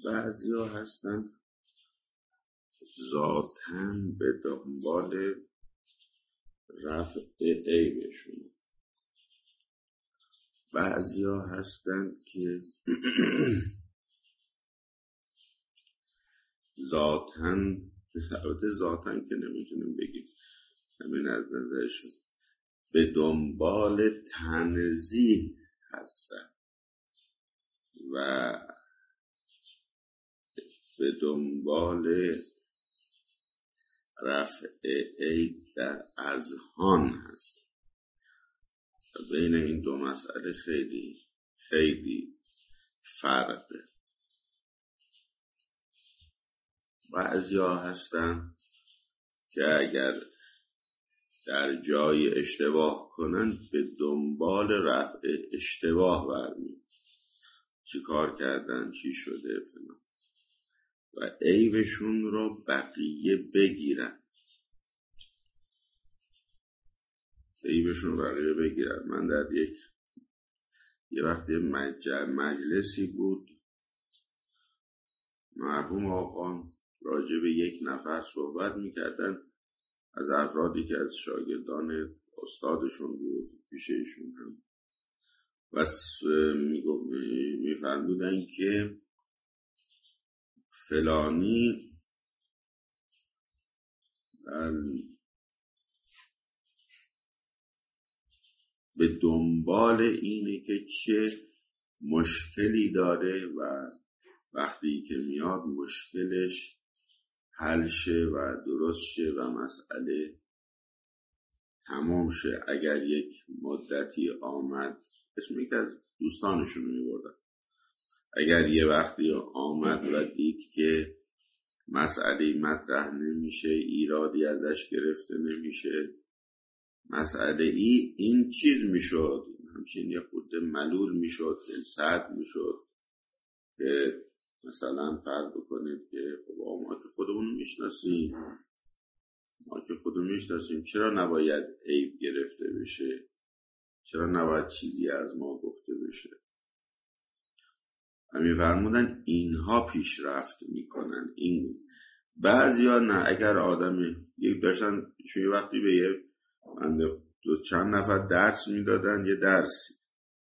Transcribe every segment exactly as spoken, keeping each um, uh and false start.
بعضی ها هستن ذاتاً به دنبال رفع عیبشون، بعضی ها هستن که ذاتاً البته ذاتاً که نمیتونیم بگیم، همین از نظرشون به دنبال تنزیه هستن و به دنبال رفع عیب در اذهان هستن. بین این دو مسئله خیلی خیلی فرقه. بعضی ها هستن که اگر در جای اشتباه کنن به دنبال رفع اشتباه برمید، چی کار کردن، چی شده فلان، و عیبشون رو بقیه بگیرن عیبشون رو بقیه بگیرن من در یک یه وقتی مجلسی بود، مرحوم آقا راجع به یک نفر صحبت میکردن از افرادی که از شاگردان استادشون بود، پیش ایشون هم، و میفرمودن که فلانی به دنبال اینه که چه مشکلی داره و وقتی که میاد مشکلش حل شه و درست شه و مسئله تمام شه. اگر یک مدتی آمد، اسم یک از دوستانشون میبردن، اگر یه وقتی آمد و دید که مسئله مطرح نمیشه، ایرادی ازش گرفته نمیشه، مسئله ای این چیز میشد، همچین یه خود ملول میشد، سرد میشد که مثلا فرض بکنید که خب ما که خودمون میشناسیم ما که خودمون میشناسیم چرا نباید عیب گرفته بشه، چرا نباید چیزی از ما گفته بشه. همین فرمودن اینها پیشرفت میکنن. این بعضی ها نه، اگر آدمی یک داشتن شوی وقتی به یه دو چند نفر درس میدادن، یه درسی،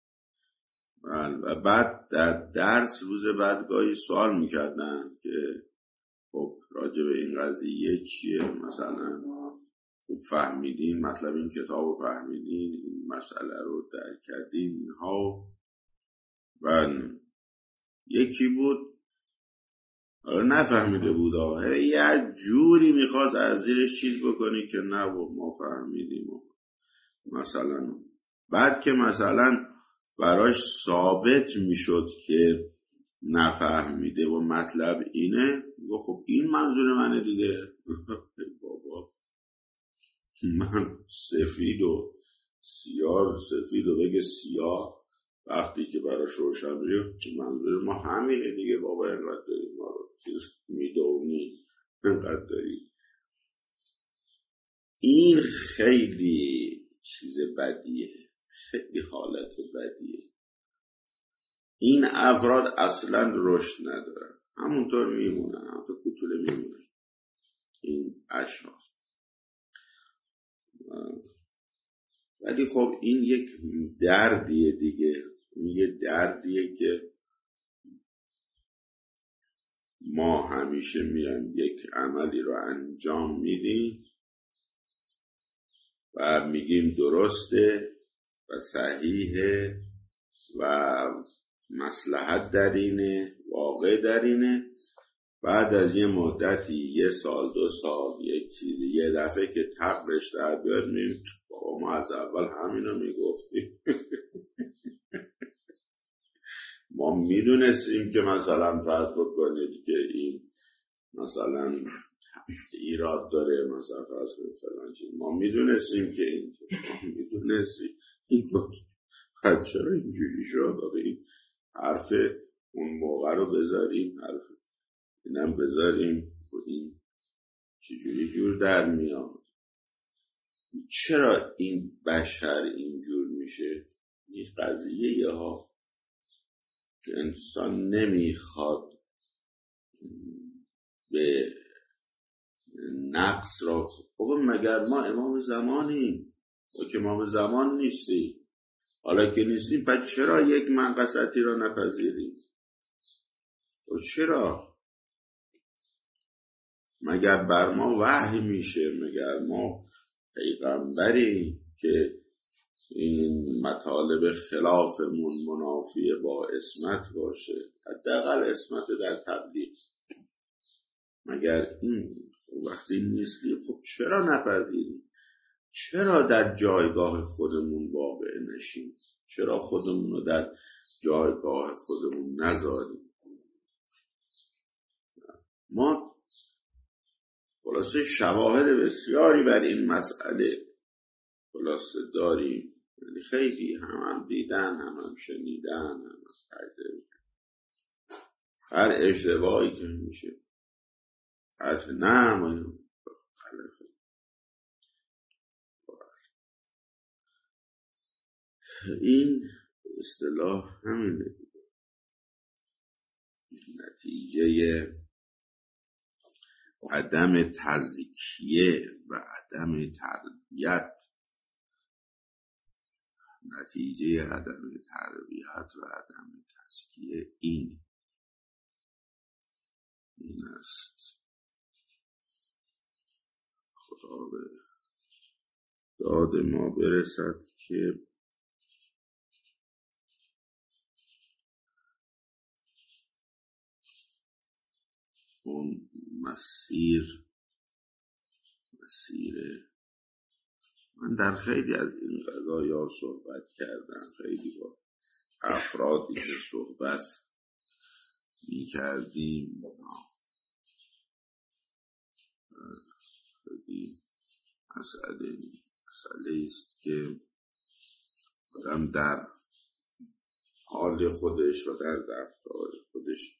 و بعد در درس روز بعد گاهی سوال میکردن که خب راجع به این قضیه چیه، مثلا خوب فهمیدین مطلب این کتاب رو، فهمیدین این مسئله رو درک کردین اینها. و یکی بود نفهمیده بود، یه جوری میخواست از زیرش چیز بکنی که نه ما فهمیدیم مثلا. بعد که مثلا براش ثابت میشد که نفهمیده و مطلب اینه، گفت خب این منظور منه دیگه. بابا من سفید و سیاه، سفید و بگه سیاه، وقتی که براش روشن بشه منظور ما همینه دیگه. بابا اینقدر داریم ما رو چیز میدونی، اینقدر داریم. این خیلی چیز بدیه، خیلی حالت بدیه. این افراد اصلا رشد ندارن، همونطور میمونن، همونطور کوتوله میمونن این اشخاص. ولی خب این یک دردیه دیگه، این یک دردیه که ما همیشه میایم یک عملی رو انجام میدیم و میگیم درسته و صحیحه و مصلحت در اینه، واقع در اینه. بعد از یه مدتی، یه سال دو سال، یک چیزی، یه دفعه که تقلش در بیاد میگیم بابا ما از اول همینو میگفتیم. ما میدونستیم که مثلا فرض بکنید که این مثلا ایراد داره، مثلا فرض کنید فلان چیز، ما میدونستیم که این ما میدونستیم این بعد چرا اینجوری شد. این حرف اون موقع رو بذاریم، حرف اینم بذاریم، این چجوری جور در میاد. چرا این بشر اینجور میشه؟ این قضیه ها که انسان نمیخواد به نقص را بگم مگر ما امام زمانیم؟ ما که امام زمان نیستیم. حالا که نیستیم پس چرا یک منقصتی را نپذیریم؟ و چرا؟ مگر بر ما وحی میشه؟ مگر ما پیغمبریم که این مطالب خلافمون منافی با عصمت باشه؟ حداقل عصمت در تبلیغ. مگر این وقتی نیستی خب چرا نپذیریم؟ چرا در جایگاه خودمون واقع نشیم؟ چرا خودمون رو در جایگاه خودمون نذاریم؟ ما خلاصه شواهد بسیاری بر این مسئله خلاصه داریم، یعنی خیلی هم هم دیدن، هم هم شنیدن، هم هم هر اشتباهی که میشه هر نه این اصطلاح همینه، نتیجه عدم تزکیه و عدم تربیت، نتیجه عدم تربیت و عدم تزکیه این این است. خدا به داد ما برسد که اون مسیر مسیر من در خیلی از این قضایا صحبت کردم، خیلی با افرادی که صحبت می کردیم خیلی مسئله مسئله است که آدم در حال خودش و در رفتار خودش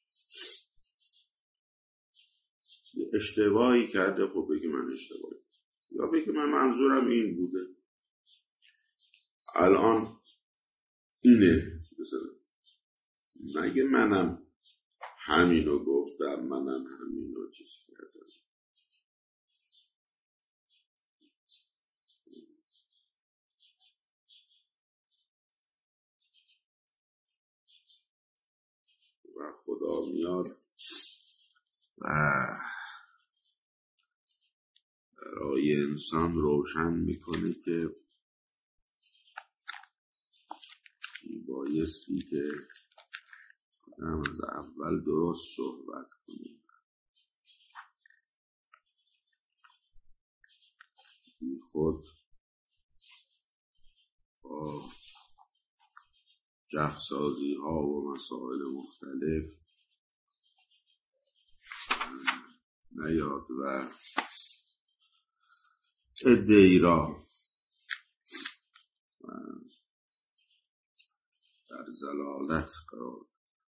اشتباهی کرده خب بگه من اشتباهی، یا بگه من منظورم این بوده، الان اینه، مگه منم همینو گفتم، منم همینو چیز کردم. و خدا میاد و برای انسان روشن میکنه که بایستی که آدم از اول درست صحبت کنیم، بی خود با جفسازی ها و مسائل مختلف نیاد و ادعی را در ضلالت قرار.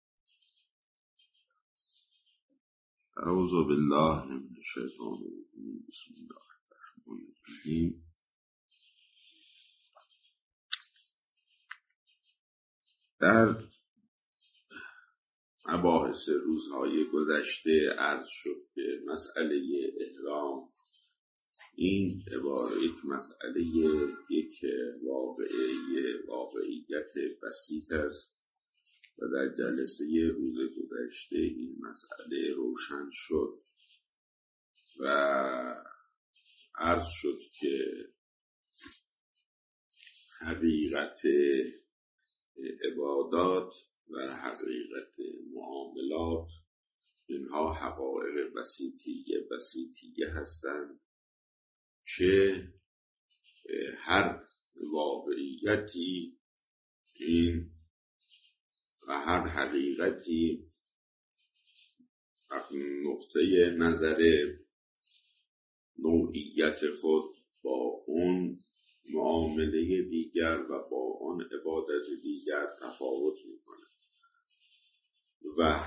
اعوذ بالله من الشیطان الرجیم. بسم الله الرحمن الرحیم. در مباحث روزهای گذشته عرض شد که مسئله احرام این عبارت یک مسئله یک واقعه واقعیت بسیط است و در جلسه روز گذشته این مسئله روشن شد و عرض شد که حقیقت عبادات و حقیقت معاملات اینها حقایق بسیطیه بسیطیه هستند که هر واقعیتی این و هر حقیقتی نقطه نظر نوعیت خود با اون معامله دیگر و با اون عبادت دیگر تفاوت میکنه و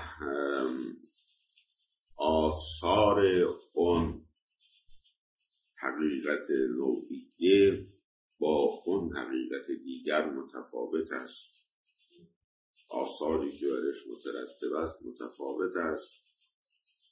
آثار اون حقیقت نوعیه با اون حقیقت دیگر متفاوت است، آثاری که برش مترتب است متفاوت است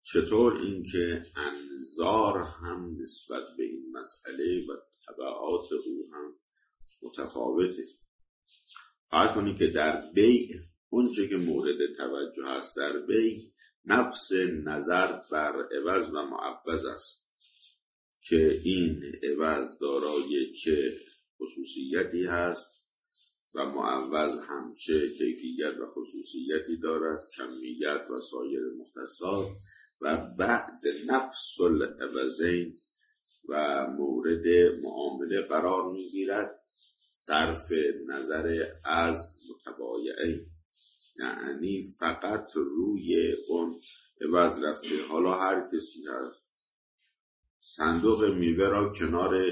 چطور اینکه انظار هم نسبت به این مسئله و تبعات او هم متفاوته. فرض کنید که در بیع اون چه که مورد توجه هست در بیع نفس نظر بر عوض و معوض است که این عوض دارای چه خصوصیتی هست و معوض هم چه کیفیت و خصوصیتی دارد، کمیت و سایر مختصات، و بعد نفس العوضین و مورد معامله قرار میگیرد صرف نظر از متبایعین، یعنی فقط روی اون عوض رفته. حالا هر کسی هست صندوق میوه را کنار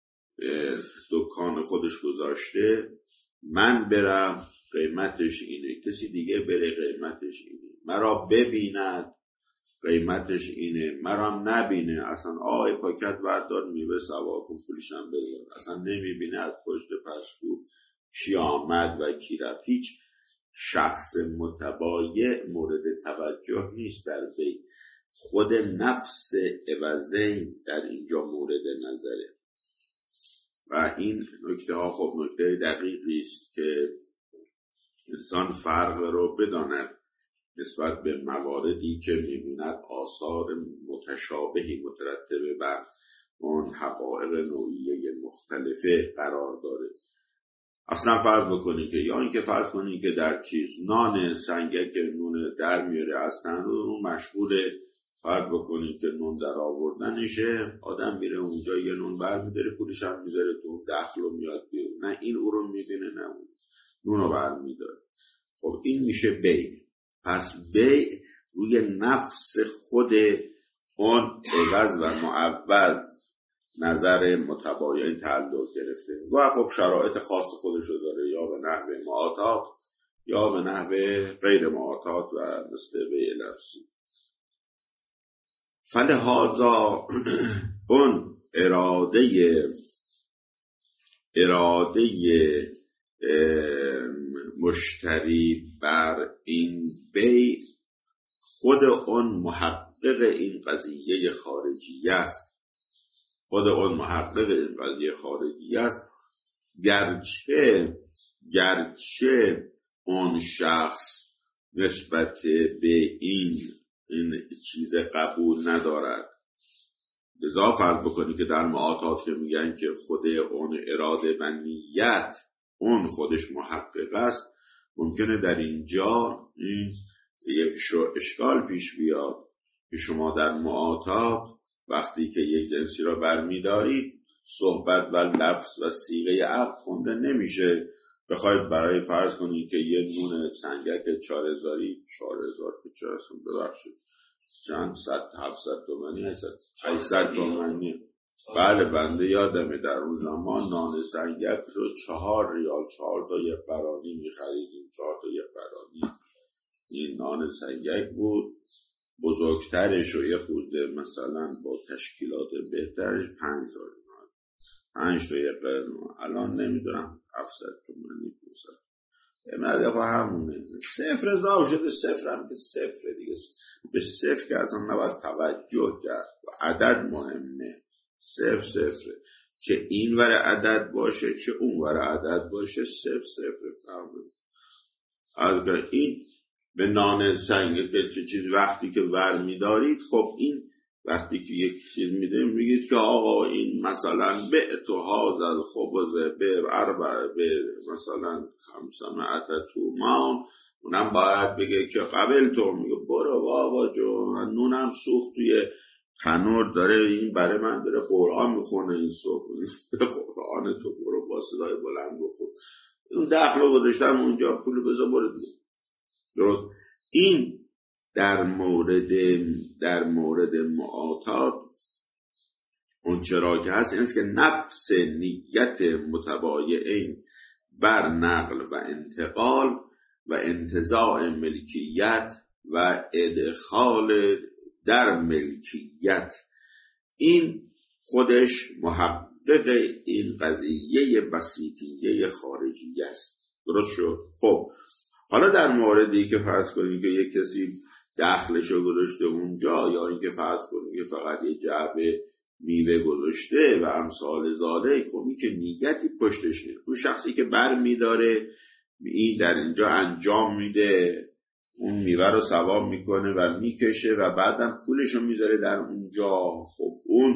دکان خودش گذاشته، من برم قیمتش اینه، کسی دیگه بره قیمتش اینه، مرا ببیند قیمتش اینه، مرا نبینه اصلا آی پاکت بردار میوه سوا کن پولشم بذار، اصلا نمیبینه از پشت پستو کی آمد و کی رفت. هیچ شخص متبایع مورد توجه نیست در بیع، خود نفس عوضین در اینجا مورد نظره. و این نکته ها خب نکته دقیقی است که انسان فرق رو بداند نسبت به مواردی که می‌بیند آثار متشابهی مترتبه بر اون حقایق نوعیه مختلفه قرار داره. اصلا فرض بکنید که یا اینکه فرض کنید که در چیز نان سنگک نون در میاره از تنور، اون مشغوله فرض بکنید که نون در آوردنشه، آدم میره اونجا یه نون برمی‌داره پولش هم میذاره تو دخل و میاد بیرون، نه این او رو میبینه نه اون نون رو برمی‌داره. خب این میشه بیع. پس بیع روی نفس خود اون عوض و معوض نظر متبایعین تعلق گرفته و خب شرایط خاص خودش رو داره، یا به نحو معاطات یا به نحو غیر معاطات و مثل بیع لفظی. فلهذا اون اراده اراده مشتری بر این بیع خود اون محقق این قضیه خارجی است، خود اون محقق این قضیه خارجی است گرچه گرچه اون شخص نسبت به این این چیز قبول ندارد. لذا فرض بکنید که در معاطات که میگن که خود اون اراده و نیت اون خودش محقق است، ممکنه در اینجا این یک اشکال پیش بیاد که شما در معاطات وقتی که یک جنسی را برمیدارید صحبت و لفظ و صیغه عقد خونده نمیشه. بخواید برای فرض کنید که یه نون سنگک چهار هزاری چهار هزار که چه هستم ببخشید چند صد هفتصد تومانی هشتصد تومانی، بله بنده یادمه در اون زمان نان سنگک رو چهار ریال چهار تا یک قرانی میخریدیم، چهار تا یک قرانی این نان سنگک بود. بزرگترش و یه خورده مثلا با تشکیلات بهترش پنج هزار پنج تا یک قرانی، الان نمیدونم هفتصد تومانی پونصد مدفع همونه. صفر ازا شده، صفر هم که صفر دیگه، به صفر که اصلا نباید توجه کرد و عدد مهمه. صفر صفره، چه این ور عدد باشه چه اون ور عدد باشه صفر صفر فهمه. از این به نان سنگ که چیز وقتی که ور میدارید، خب این وقتی که یک چیز میده میگید که آقا این مثلا بعتو هازل خبز به اربع به مثلا خمسمائت تومان، اونم باید بگه که قبل تو، میگه برو بابا جو نونم سوخت توی تنور داره این برای من داره قرآن میخونه این صبح قرآن تو برو با صدای بلند بخون، اون دخل رو گذاشتم اونجا پول بذار برو دیگه. درست. این در مورد در مورد معاطات اون چرا که هست این است که نفس نیت متبایعین بر نقل و انتقال و انتزاع ملکیت و ادخال در ملکیت، این خودش محقق این قضیه بسیطیه خارجی است. درست شد؟ خب حالا در موردی که فرض کنید که یک کسی دخلشو گذاشته اونجا، یا اینکه فرض کنیم که فقط یه جعبه میوه گذاشته و امثال ذالک، خب این که نیتی پشتش نیست. اون شخصی که بر میداره این در اینجا انجام میده، اون میوه رو ثواب میکنه و میکشه و بعدم پولشو میذاره در اونجا، خب اون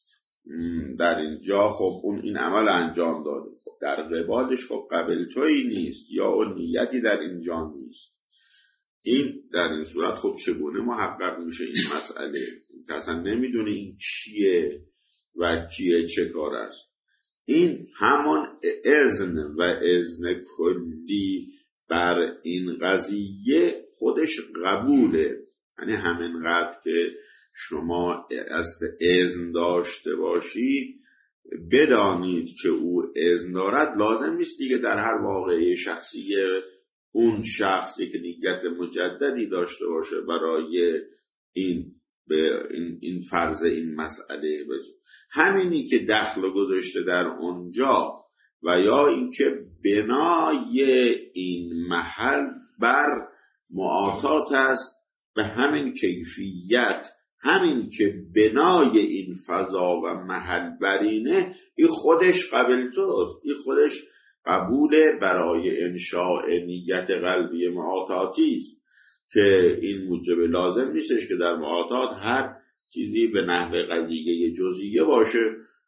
در اینجا خب اون این عمل انجام داده، خب در قبالش خب قبل تویی نیست یا اون نیتی در اینجا نیست. این در این صورت خب چگونه محقق میشه این مسئله؟ که اصلا نمیدونه این کیه و کیه چه کار است. این همان اذن و اذن کلی بر این قضیه خودش قبوله. یعنی همینقدر که شما از اذن داشته باشید بدانید که او اذن دارد، لازم نیست دیگه در هر واقعه شخصی اون شخص یک نیت مجددی داشته باشه برای این به این, این فرض این مسئله. همینی که دخل گذاشته در اونجا و یا اینکه بنای این محل بر معاطات است، به همین کیفیت، همین که بنای این فضا و محل برینه، این خودش قبل توست، این خودش قبول برای انشاء نیت قلبی معاطاتی است که این موجب لازم نیستش که در معاطات هر چیزی به نحو قضیه جزئیه باشه.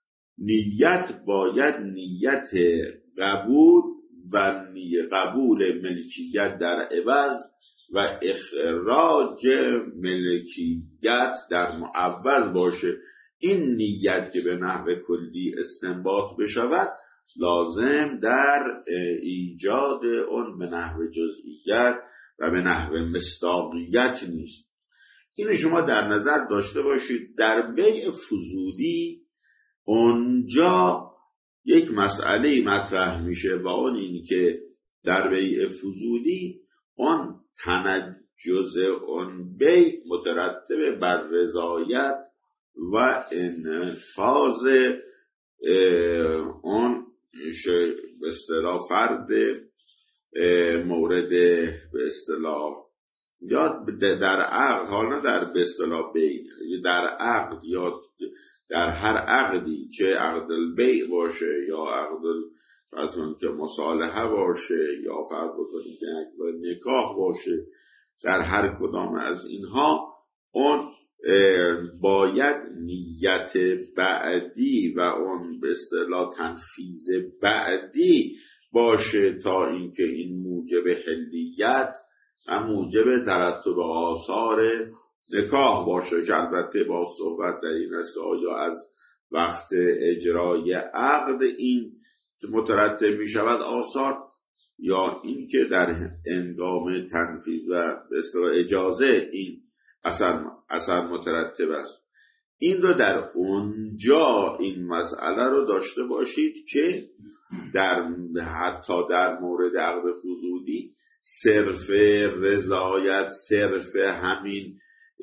نیت باید نیت قبول و نیت قبول ملکیت در عوض و اخراج ملکیت در معوض باشه. این نیت که به نحو کلی استنباط بشود لازم در ایجاد اون به نحو جزئیت و به نحو مصداقیت نیست. اینو شما در نظر داشته باشید. در بیع فضولی اونجا یک مسئله مطرح میشه و اون این که در بیع فضولی اون تنجز اون بیع مترتب بر رضایت و انفاذ اون به اصطلاح فرد مورد به اصطلاح یا در عقد، حالا در به اصطلاح بیع، در عقد یا در هر عقدی، چه عقد البیع باشه یا عقد فرض که مصالحه باشه یا فرض بکنید که نکاح باشه، در هر کدام از اینها اون باید نیت بعدی و اون به اصطلاح تنفیذ بعدی باشه تا اینکه این موجب حلیت و موجب ترتب آثار نکاح باشه، که البته با صحبت در این است که آیا از وقت اجرای عقد این مترتب می شود آثار یا این که در هنگام تنفیذ و به اصطلاح اجازه این اثر اثر مترتب است. این رو در اونجا این مسئله رو داشته باشید که در حتی در مورد عقد فضولی صرف رضایت، صرف همین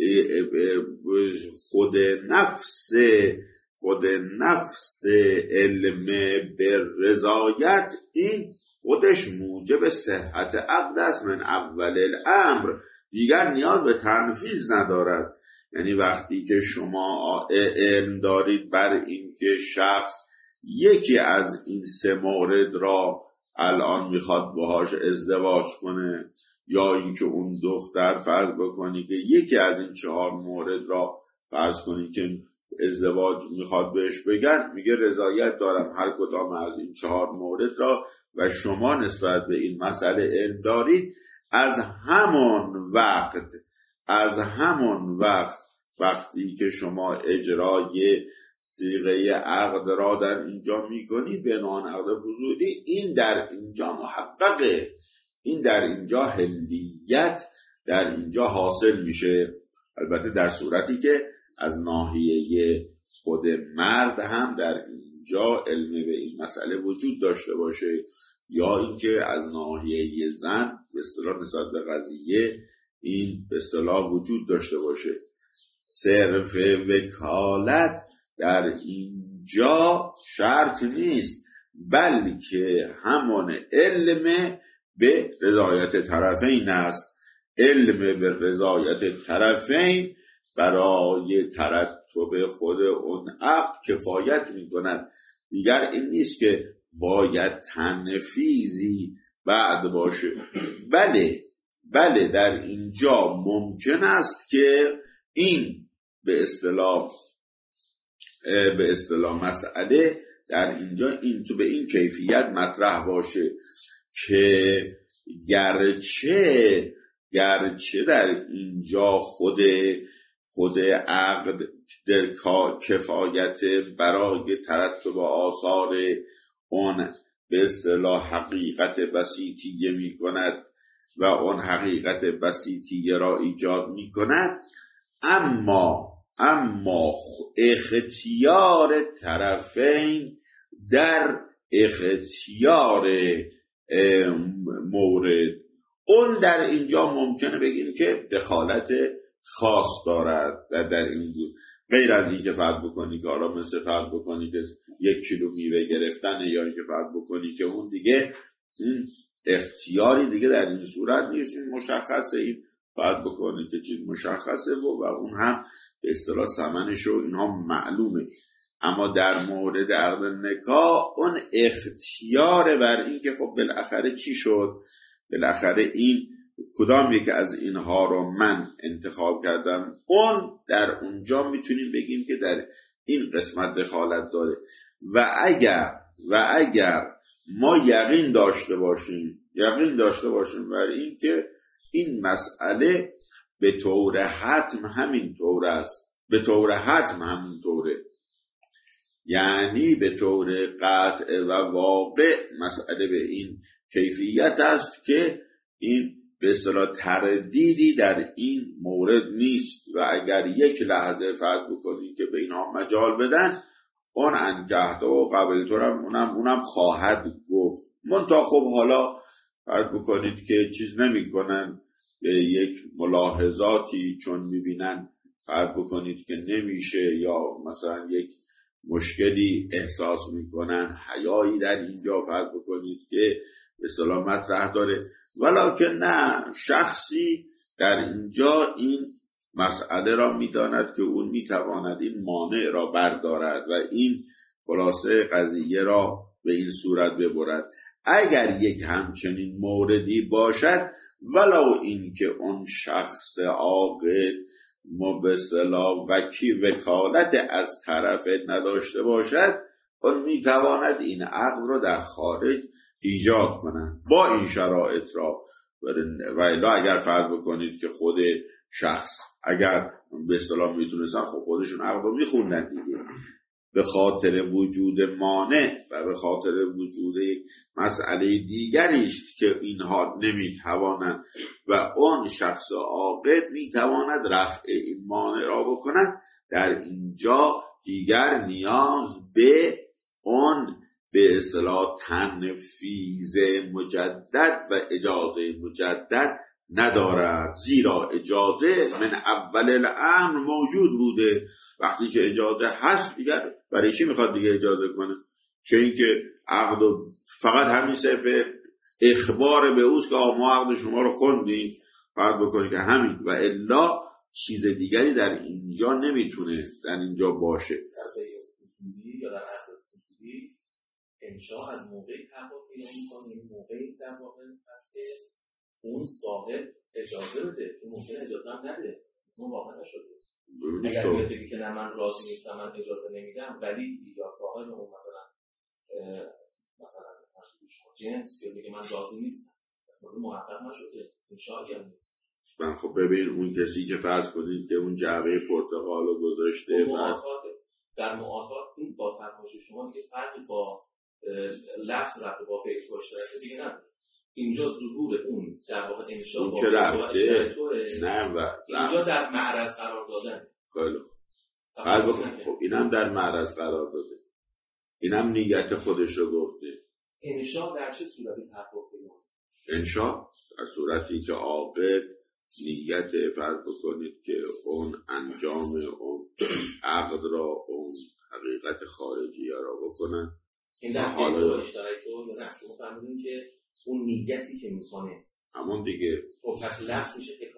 خود نفس خود نفس علم به رضایت، این خودش موجب صحت عقد است من اول الامر، دیگر نیاز به تنفیذ ندارد. یعنی وقتی که شما علم دارید بر این که شخص یکی از این سه مورد را الان میخواد باهاش ازدواج کنه، یا اینکه اون دختر فرض بکنی که یکی از این چهار مورد را فرض کنی که ازدواج میخواد بهش بگن، میگه رضایت دارم هر کدام از این چهار مورد را و شما نسبت به این مسئله علم دارید، از همان وقت از همان وقت وقتی که شما اجرای صیغه عقد را در اینجا میکنید به عنوان عقد فضولی، این در اینجا محققه، این در اینجا حلیت در اینجا حاصل میشه. البته در صورتی که از ناحیه خود مرد هم در اینجا علم به این مسئله وجود داشته باشه، یا اینکه از ناحیه زن به اصطلاح نسبت به قضیه این به اصطلاح وجود داشته باشه. صرف وکالت در اینجا شرط نیست، بلکه همان علم به رضایت طرفین است. علم به رضایت طرفین برای ترتب خود اون عقد کفایت میکند. دیگر این نیست که باید تنفیذی بعد باشه. بله بله در اینجا ممکن است که این به اصطلاح به اصطلاح مسئله در اینجا این تو به این کیفیت مطرح باشه که گرچه گرچه در اینجا خود خود عقد در کفایت برای ترتب آثار اون به اصطلاح حقیقت بسیطیه می کند و اون حقیقت بسیطیه را ایجاد می کند، اما اما اختیار طرفین در اختیار مورد اون در اینجا ممکنه بگیم که دخالت خاص دارد در, در این بود. غیر از این که فرض بکنی که حالا مثل فرض بکنی که یک کیلو میوه گرفتن یا اینکه فرض بکنی که اون دیگه این اختیاری دیگه در این صورت نیست، این مشخصه، این فرض بکنی که چیز مشخصه و, و اون هم به اصطلاح ثمنش و اینها معلومه. اما در مورد عقد نکاح اون اختیار بر این که خب بالاخره چی شد، بالاخره این کدام یک از اینها رو من انتخاب کردم، اون در اونجا میتونیم بگیم که در این قسمت دخالت داره. و اگر و اگر ما یقین داشته باشیم یقین داشته باشیم بر این که این مسئله به طور حتم همین طور است، به طور حتم همین طوره، یعنی به طور قطع و واقع مسئله به این کیفیت است که این به اصطلاح تردیدی در این مورد نیست و اگر یک لحظه فرض بکنید که به اینها مجال بدن، اون انکحته و قبل طورم اونم, اونم خواهد گفت. منتها خب حالا فرض بکنید که چیز نمی کنن، به یک ملاحظاتی چون میبینن فرض بکنید که نمیشه یا مثلا یک مشکلی احساس میکنن، حیایی در اینجا فرض بکنید که به اصطلاح مطرح داره، ولکن نه، شخصی در اینجا این مسئله را میداند که اون میتواند این مانع را بردارد و این خلاصه قضیه را به این صورت ببرد. اگر یک همچنین موردی باشد، ولو این که اون شخص عاقل به اصطلاح وکیل وکالت از طرف نداشته باشد، اون میتواند این عقد را در خارج ایجاد کنند با این شرایط را. و الا اگر فرض بکنید که خود شخص اگر به اصطلاح میتونستن خب خودشون عقد رو میخوندن دیگه، به خاطر وجود مانع و به خاطر وجود یک مسئله دیگریست که اینها نمیتوانند و اون شخص عاقل میتواند رفع این مانع را بکند، در اینجا دیگر نیاز به اون به اصطلاح تنفیذ مجدد و اجازه مجدد ندارد، زیرا اجازه من اول الامر موجود بوده. وقتی که اجازه هست دیگر برای چی میخواد دیگه اجازه کنه؟ چه اینکه عقد فقط همین صرف اخبار به اوست که ما عقد شما رو خوندیم فرض بکنید که همین، و الا چیز دیگری در اینجا نمیتونه در اینجا باشه. یا در عقد خصوصی انشاء از موقعی تحقق پیدا میکنه، این موقعی در واقع هست که اون صاحب اجازه بده، چون ممکنه اجازه هم نده، اون واقع نشده. اگر بیاد بگی که نه من راضی نیستم، من اجازه نمیدم، ولی یا صاحب اون مثلا مثلا جنس که میگه من راضی نیستم، اصلا محقق نشده، انشاء یا نیست. من خب ببین اون کسی که فرض کنید که اون جعبه پرتقال رو گذاشته بعد در معاطات این با فرمایش شما دیگه فرقی با لفظ رفته با پیش مشترک دیگه نداره. اینجا ظهور اون در واقع انشاء با رفته نه و اینجا در معرض قرار دادن. خیلی خب خب اینم در معرض قرار داده، اینم نیت خودش رو گفته. انشاء در چه صورتی تحقق پیدا کنه؟ انشاء در صورتی که عاقل نیت فرض بکنید که اون انجام اون عقد را، اون حقیقت خارجی را بکنن. این در حال اشتراک رو نه شما فهمیدین که اون نیتی که میکنه همون دیگه خب پس لفظ میشه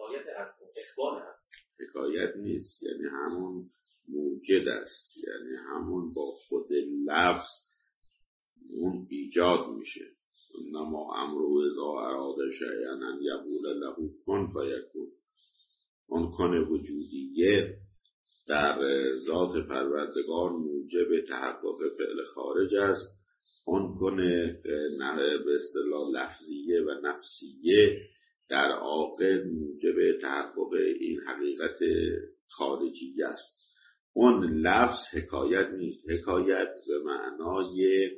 حکایت نیست، یعنی همون موجد است، یعنی همون با خود لفظ اون ایجاد میشه. انما امرو اذا اراد شیئا ان یقول له کن فیکون. اون کن وجودیه در ذات پروردگار موجب تحقق فعل خارج است. اون کن به اصطلاح لفظیه و نفسیه در عاقل موجب تحقق این حقیقت خارجی است. اون لفظ حکایت نیست. حکایت به معنای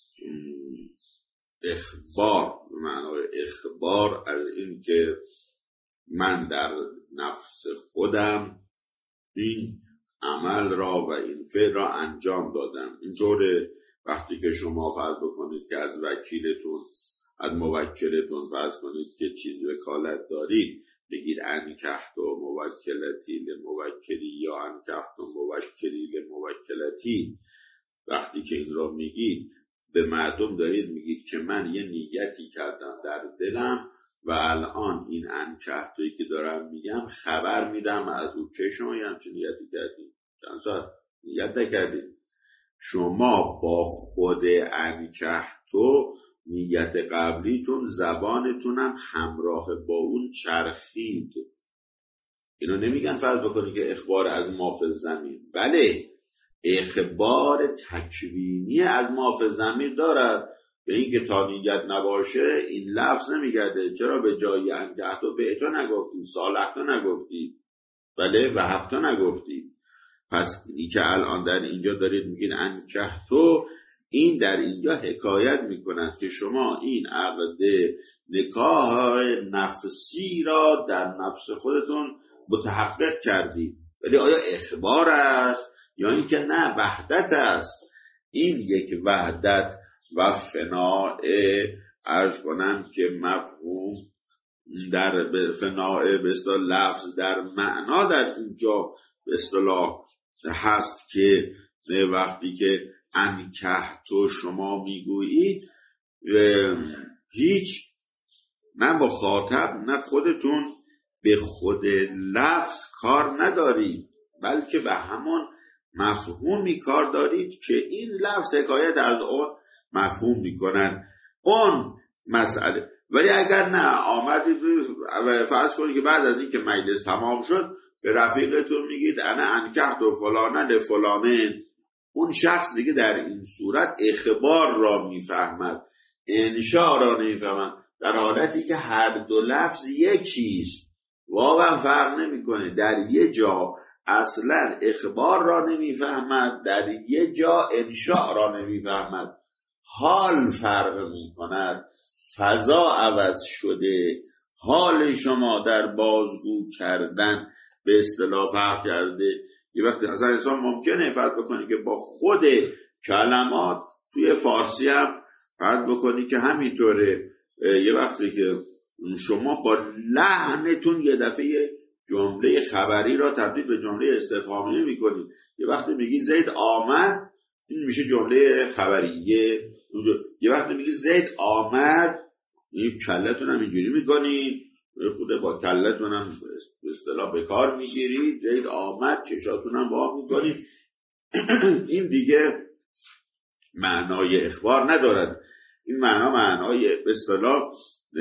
اخبار، به معنای اخبار از این که من در نفس خودم این عمل را و این فعل را انجام دادم. اینطور وقتی که شما فرض بکنید که از وکیلتون، از موکلتون فرض کنید که چیز وکالت دارید، بگید انکحت و موکلتی لموکلی یا انکحت و موکلی لموکلتی. وقتی که این را میگید به مردم دارید میگید که من یه نیتی کردم در دلم و الان این انکحتی که دارم میگم خبر میدم از او که شما یه همچین نیتی کردید، چند ساعت نیت نکردید. شما با خود انکحتو نیت قبلیتون زبانتونم همراه با اون چرخید. اینو نمیگن فرض بکنید که اخبار از ما فی الضمیر، بله اخبار تکوینی از ما فی الضمیر دارد. به این که تا نیت نباشه این لفظ نمیگرده. چرا به جای انکحتو بعتو نگفتید، صالحتو نگفتید، بله وهبتو نگفتید؟ پس این که الان در اینجا دارید میگین انکحتو، این در اینجا حکایت میکنند که شما این عقد نکاح نفسی را در نفس خودتون متحقق کردید. ولی آیا اخبار است یا این که نه وحدت است؟ این یک وحدت و فناء عرض کنم که مفهوم در فناء به اصطلاح لفظ در معنا در اینجا به اصطلاح هست که وقتی که انکحتو شما میگویید هیچ نه با خاطب نه خودتون به خود لفظ کار ندارید، بلکه به همون مفهومی کار دارید که این لفظ حکایت از اون مفهوم میکنن اون مسئله. ولی اگر نه آمدید فرض کنید که بعد از این که مجلس تمام شد به رفیقتون میگید انا انکحت و فلانه لفلانه، اون شخص دیگه در این صورت اخبار را میفهمد، انشاء را نمیفهمد، در حالتی که هر دو لفظ یکیست، واقعا فرق نمیکنه. در یه جا اصلا اخبار را نمیفهمد، در یه جا انشاء را نمیفهمد. حال فرق میکند، فضا عوض شده، حال شما در بازگو کردن به اصطلاح فرق کرده. یه وقتی اصلا انسان ممکنه فرض بکنی که با خود کلمات توی فارسی هم فرض بکنی که همینطوره. یه وقتی که شما با لحنتون یه دفعه جمله خبری را تبدیل به جمله استفهامی میکنید. یه وقتی میگی زید آمد، این میشه جمله خبریه. یه وقتی میگی زید آمد، این کلتون هم اینجوری میکنید، خود با کلتون هم به اصطلاح به کار میگیرید. زید آمد، چشاتون هم وا میکنید. این دیگه معنای اخبار ندارد. این معنا معنای به اصطلاح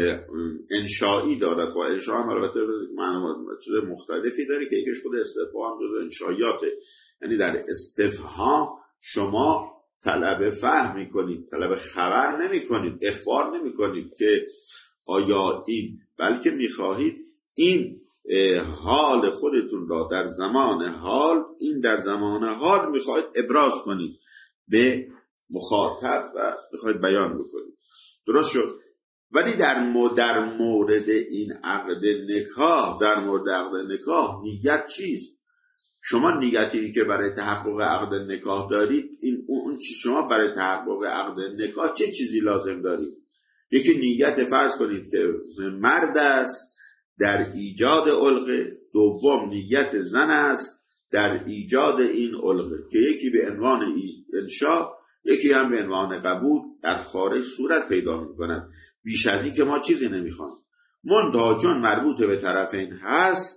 انشایی دارد و انشاء هم البته معنا چیز مختلفی داره که یکیش خود استفهام جزو انشایاته. یعنی در استفهام شما طلب فهم میکنید، طلب خبر نمیکنید، اخبار نمیکنید که آیا این، بلکه میخواهید این حال خودتون را در زمان حال، این در زمان حال میخواهید ابراز کنید به مخاطب و میخواهید بیان بکنید. درست شد؟ ولی در در مورد این عقد نکاح، در مورد عقد نکاح نیت چیست؟ شما نیتی که برای تحقق عقد نکاح دارید، این اون چی شما برای تحقق عقد نکاح چه چیزی لازم دارید؟ یکی نیت فرض کنید که مرد است در ایجاد علقه، دوم نیت زن است در ایجاد این علقه که یکی به عنوان انشاء، یکی هم به عنوان قبول در خارج صورت پیدا می‌کند. بیش از این که ما چیزی نمی‌خوایم. منتها چون مربوط به طرفین هست،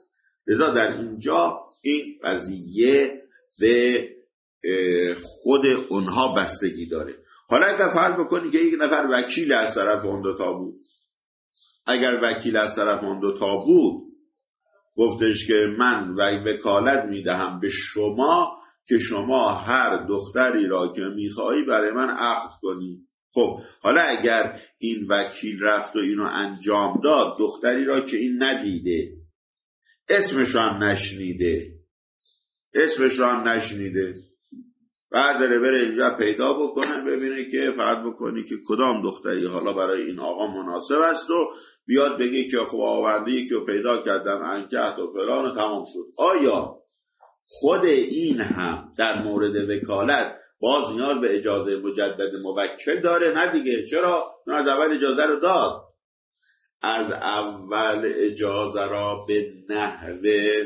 لذا در اینجا این قضیه به خود اونها بستگی داره. حالا اگر فرض بکنی که یک نفر وکیل از طرف اون دو تا بود، اگر وکیل از طرف اون دو تا بود گفتش که من وکالت میدهم به شما که شما هر دختری را که میخوایی برای من عقد کنی. خب حالا اگر این وکیل رفت و اینو انجام داد، دختری را که این ندیده، اسمش رو هم نشنیده اسمش رو هم نشنیده بعد داره بره اینجا پیدا بکنه، ببینه که فقط بکنی که کدام دختری حالا برای این آقا مناسب است و بیاد بگه که خب آورده یکی رو پیدا کردم انکحت و فلان و تمام شد. آیا خود این هم در مورد وکالت باز نیاز به اجازه مجدد موکل داره؟ نه دیگه. چرا؟ چون از اول اجازه رو داد، از اول اجازه را به نحوه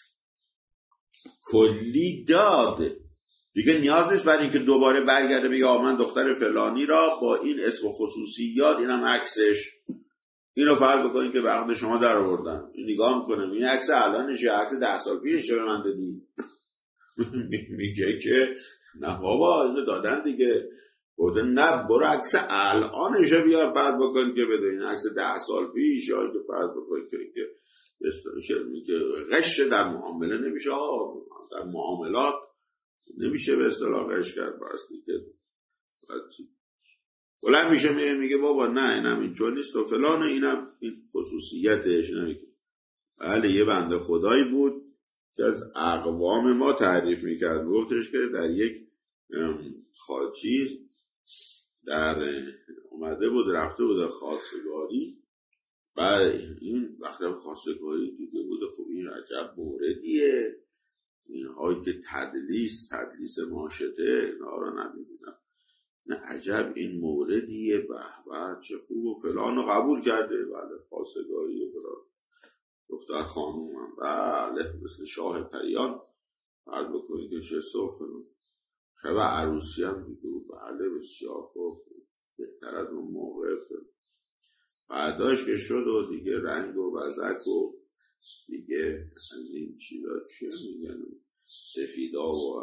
کلی داد دیگه. نیاز نیست برای اینکه دوباره برگرده بگه آ من دختر فلانی را با این اسم و خصوصیات، اینم عکسش، اینو فرض بکنید که به عقد شما در آوردن، نگاه میکنم این عکس الانشه، عکس ده سال پیشش به من دادی. میگه که نه بابا اینو دادن دیگه. بوده نه برو عکس الانشه بیار فرض بکنید که بده این عکس ده سال پیش، یا که فرض بکنید که که میگه غش در معامله نمیشه، در معاملات نمیشه به اصطلاح غش کرد. باستی که بلند میشه میگه میگه بابا نه اینم اینطور نیست و فلان، اینم این خصوصیتش نمیگه. بله یه بنده خدایی بود که از اقوام ما تعریف میکرد، گفتش که در یک خاچیز در اومده بود رفته بود خواستگاری، بعد این وقتی خواستگاری دیده بود خب این عجب موردیه، اینهایی که تدلیس تدلیس ماشته اینا رو نمیدونم، نه عجب این موردیه، به به چه خوب و فلان رو قبول کرده. بله خواستگاری و فلان دختر خانوم هم بله مثل شاه پریان فرض بکنید که چه صفت شب عروسی هم دیده بود. بله بسیار خوب، بهتر از اون موقع. بعداش که شد و دیگه رنگ و وزک و دیگه از این چیزا چیه میگن سفیدا و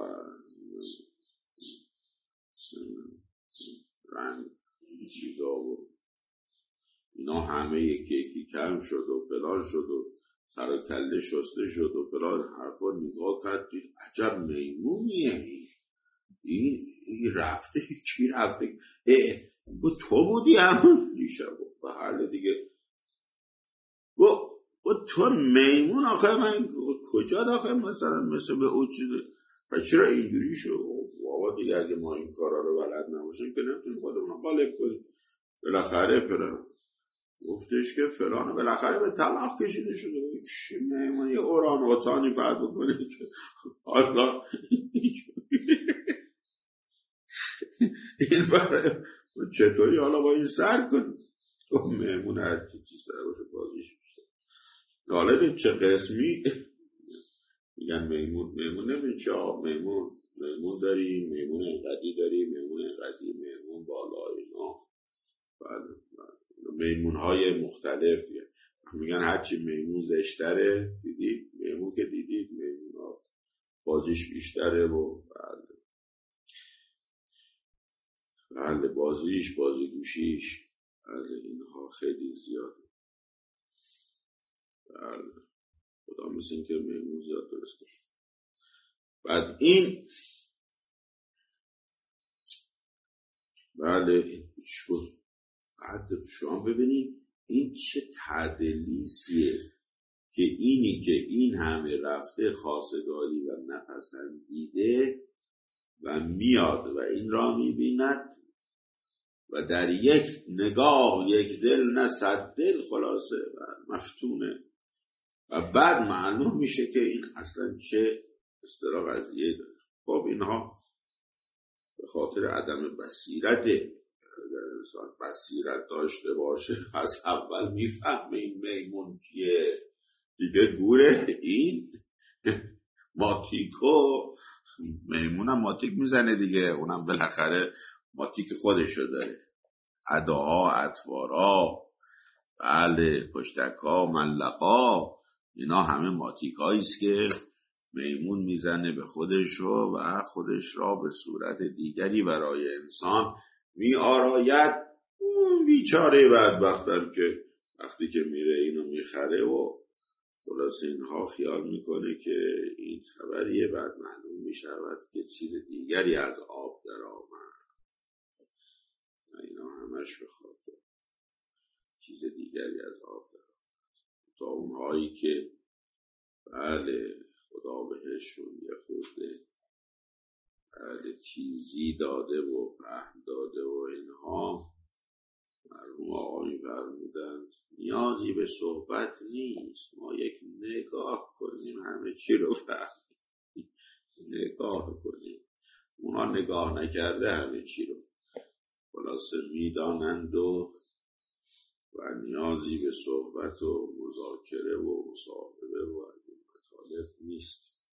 رنگ چیزا و اینا همه یکی یکی کم شد و فلان شد و سر و کله شسته شد و فلان حرفا نگاه کرد دید عجب میمونیه این این رفته چی رفته اه با تو بودی همون دیشب و حال دیگه با با تو میمون آخه من کجا داخل مثلا مثل به او چیزه و چرا اینجوری شد بابا دیگه اگه ما این کارا رو بلد نباشیم که نمیتونیم خودمون غالب کنیم. بالاخره فلان گفتش که فلان بالاخره به طلاق کشیده شده. چی میمون یه اوران وطانی فرد بکنه که حالا این برای چطوری حالا با این سر کنی تو میمون هرچی چیز داره باشه بازیش میشه. حالا چه قسمی میگن میمون میمون نمیشه میمون میمون داری میمون انقدی داری میمون انقدی میمون بالا اینا. بله میمون های مختلف میگن هرچی میمون زشتره دیدید میمون که دیدید میمون ها بازیش بیشتره و بله بله بازیش بازیگوشیش بله اینها خیلی زیاده. بله خدا مثل این که میمون زیاد درسته. بعد این بله شد بعد شما ببینید این چه تدلیسیه که اینی که این همه رفته خواستگاری و نپسندیده و میاد و این را میبیند و در یک نگاه یک دل نه صد دل خلاصه و مفتونه و بعد معلوم میشه که این اصلا چه اصطلاح قضیه داره. خب اینها به خاطر عدم بصیرت، اگر انسان بصیرت داشته باشه از اول میفهمه این میمون کیه دیگه گوره این ماتیکو میمونم ماتیک میزنه دیگه، اونم بالاخره ماتیک خودشو داره، اداها اطوارا بله پشتکا ملقا اینا همه ماتیکایی است که میمون میزنه به خودش رو و خودش را به صورت دیگری برای انسان میآراید. اون بیچاره بدبختم که وقتی که میره اینو میخره و خلاص اینها خیال میکنه که این خبریه، بعد معلوم میشود که چیز دیگری از آب در آمد و اینا همش بخواد چیز دیگری از آب در آمد. تا اونهایی که بله خدا بهشون یه خورده بله چیزی داده و فهم داده و اینها، مرحوم آقا می‌فرمودند نیازی به صحبت نیست، ما یک نگاه کنیم همه چی رو فهمیم. نگاه کنیم، اونا نگاه نکرده همه چی رو خلاصه میدانند و و نیازی به صحبت و مذاکره و مصاحبه و از این مطالب نیست.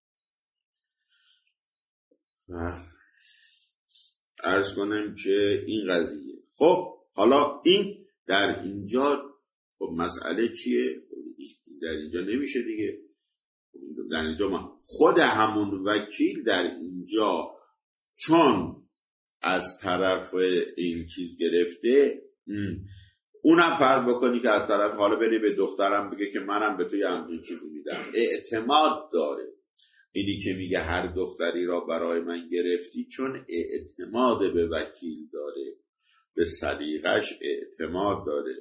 عرض کنم که این قضیه. خب حالا این در اینجا خب مسئله چیه؟ در اینجا نمیشه دیگه. در اینجا ما خود همون وکیل در اینجا چون از طرف این چیز گرفته، اونم فرض بکنی که از طرف حالا بری به دخترم بگه که منم به تو یه همین چیزی میدم، اعتماد داره. اینی که میگه هر دختری را برای من گرفتی چون اعتماد به وکیل داره، به سلیقش اعتماد داره.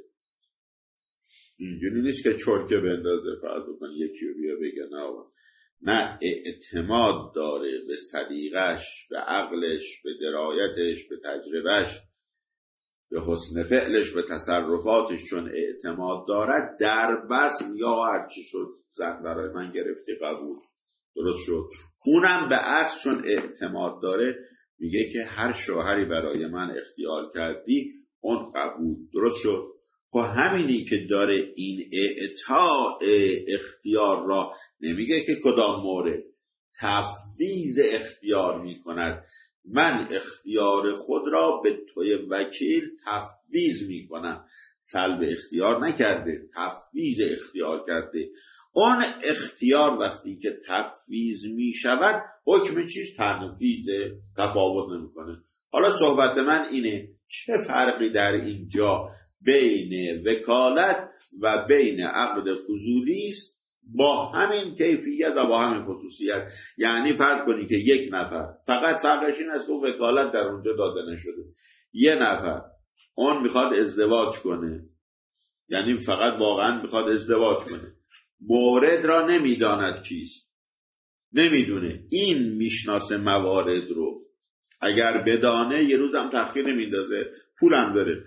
اینجوری نیست که چرکه بندازه فرض بکن یکی رو بیا بگه نه نه، اعتماد داره به سلیقش، به عقلش، به درایتش، به تجربهش، به حسن فعلش، به تصرفاتش. چون اعتماد دارد در بس یا هرچی شد زن برای من گرفتی قبول، درست شد. اونم به عکس چون اعتماد داره میگه که هر شوهری برای من اختیار کردی اون قبول، درست شد. خب همینی که داره این اعطاء اختیار را نمیگه که کدام مورد، تفویض اختیار میکند. من اختیار خود را به توی وکیل تفویض میکنم. سلب اختیار نکرده، تفویض اختیار کرده. اون اختیار وقتی که تفویض می شود حکم چیز تنفیذ، تفاوت نمیکنه. حالا صحبت من اینه چه فرقی در اینجا بین وکالت و بین عقد فضولی است با همین کیفیت و با همین خصوصیت. یعنی فرض کنی که یک نفر، فقط فرقش این است که وکالت در اونجا داده نشده، یه نفر اون میخواد ازدواج کنه، یعنی فقط واقعا میخواد ازدواج کنه، مورد را نمیداند چیست، نمیدونه، این میشناسه موارد رو. اگر بدانه یه روزم تأخیر نمیندازه، پولم داره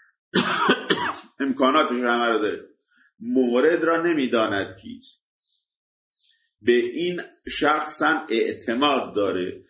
امکاناتش همه رو داره، مورد را نمیداند کیست. به این شخص هم اعتماد داره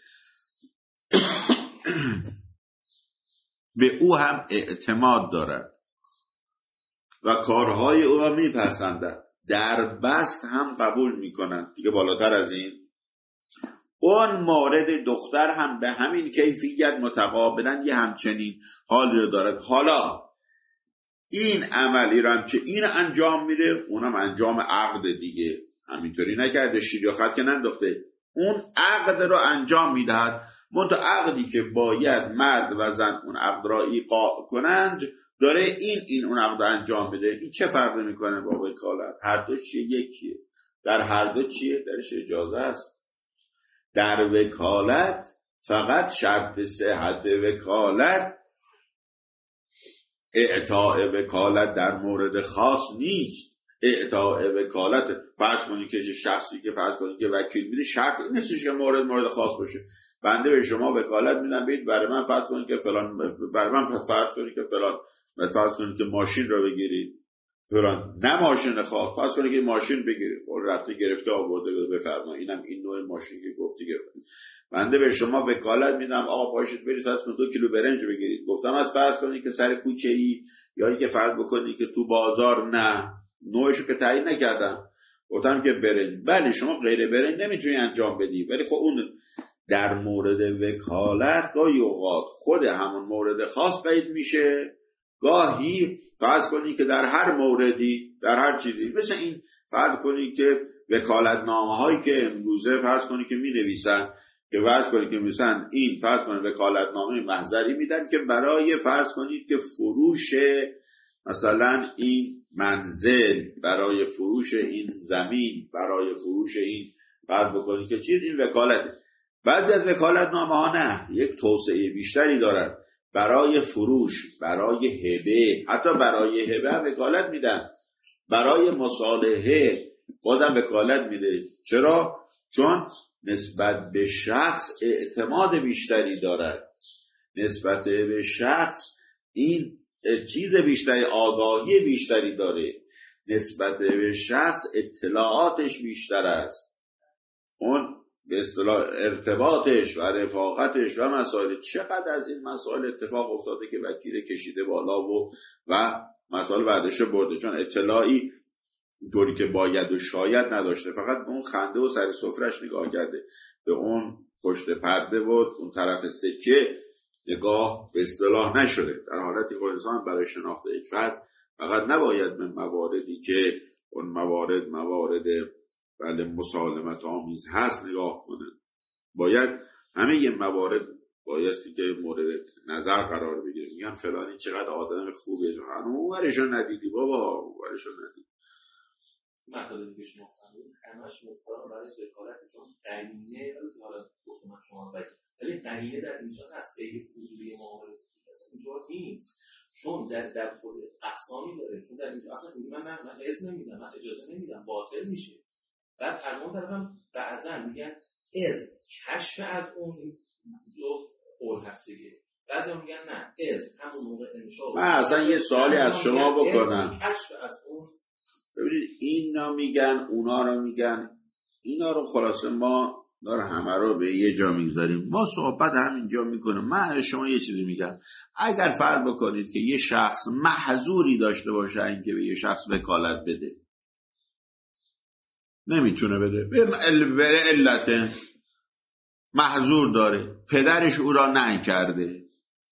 به او هم اعتماد دارد و کارهای او را میپسندد، در بست هم قبول میکنند. دیگه بالاتر از این اون مورد دختر هم به همین کیفیت متقابلا یه همچنین حال رو دارد. حالا این عملی رو هم که این انجام میده اونم انجام عقد دیگه، همینطوری نکرده شیر یا خط که ننداخته، اون عقد رو انجام میدهد. منتها عقدی که باید مرد و زن اون عقد را ایقاع کنند داره این این اون عقد انجام بده. این چه فرق میکنه با وکالت؟ هر دو چیه؟ یکیه. در هر دو چیه؟ درش اجازه است. در وکالت فقط شرط صحت وکالت اعطاء وکالت در مورد خاص نیست. اعطاء وکالت فرض کنید که شخصی که فرض کنید که وکیل میده شرط این نیستش که مورد مورد خاص باشه. بنده به شما وکالت میدم برید برای من فرض کنید که فلان، برای من فرض کنید که فلان، فرض کنید که ماشین رو بگیرید فلان، نه ماشین خاص، فرض کنید که ماشین بگیرید، اون رفته گرفته آورده بفرمایید اینم این نوع ماشین که گفتی گرفت. بنده به شما وکالت میدم آقا پاشید برید فرض کنید دو کیلو برنج بگیرید. گفتم از فرض کنید که سر کوچه ای یا اینکه فرض بکنید که تو بازار، نه نوعشو که تعیین نکردم، گفتم که برنج. بله شما غیر برنج نمیتونی انجام بدی، ولی خب اون در مورد وکالت گاهی اوقات خود همون مورد خاص قید میشه، گاهی فرض کنی که در هر موردی، در هر چیزی، مثل این فرض کنید که وکالتنامه هایی که امروزه فرض کنید که می نویسن که فرض کنید که میسن این فرض کنید وکالتنامه محضری میدن که برای فرض کنید که فروش مثلا این منزل، برای فروش این زمین، برای فروش این فرض بکنید که چیز این وکالته. بعضی از وکالتنامه ها نه، یک توسعه بیشتری دارن، برای فروش، برای هبه، حتی برای هبه هم وکالت میدن، برای مصالحه بازم وکالت میده. چرا؟ چون نسبت به شخص اعتماد بیشتری دارد، نسبت به شخص این چیز بیشتری، آگاهی بیشتری داره، نسبت به شخص اطلاعاتش بیشتر است، اون به اصطلاح ارتباطش و رفاقتش و مسائل. چقدر از این مسائل اتفاق افتاده که وکیل کشیده بالا و و مسائل بعدش برده، چون اطلاعی طوری که باید و شاید نداشته، فقط به اون خنده و سر سفرش نگاه کرده، به اون پشت پرده و اون طرف سکه نگاه به اصطلاح نشده. در حالتی که انسان برای شناخت یک فرد فقط نباید به مواردی که اون موارد موارد بله مسالمت آمیز هست نگاه کنه، باید همه یه موارد بایستی که مورد نظر قرار بگیره. میگن فلانی چقدر آدم خوبه، اون ورشو ندیدی بابا، اون ورشو ندیدی. مطالبی که شما فرمودید همش مثال برای وکالت، چون قرینه حالا گفتم شما باید ولی قرینه در اینجا هست که یه فضولی معامله اصلا اینطور نیست، چون در در خود اقسامی داره، چون در اینجا اصلا من من من اسم نمیدم، من اجازه نمیدم، باطل میشه. بعد از اون طرف هم بعضا میگن از کشف از اون دو قول هست دیگه، بعضی میگن نه از همون موقع انشاء. من اصلا یه سوالی از شما بکنم، کشف از اون. ببینید اینا میگن اونا رو میگن، اینا رو خلاصه ما داره همه رو به یه جا میگذاریم، ما صحبت همینجا میکنیم. من شما یه چیزی میگم، اگر فرض بکنید که یه شخص محظوری داشته باشه اینکه به یه شخص وکالت بده، نمیتونه بده به علت محظور داره، پدرش او را نه کرده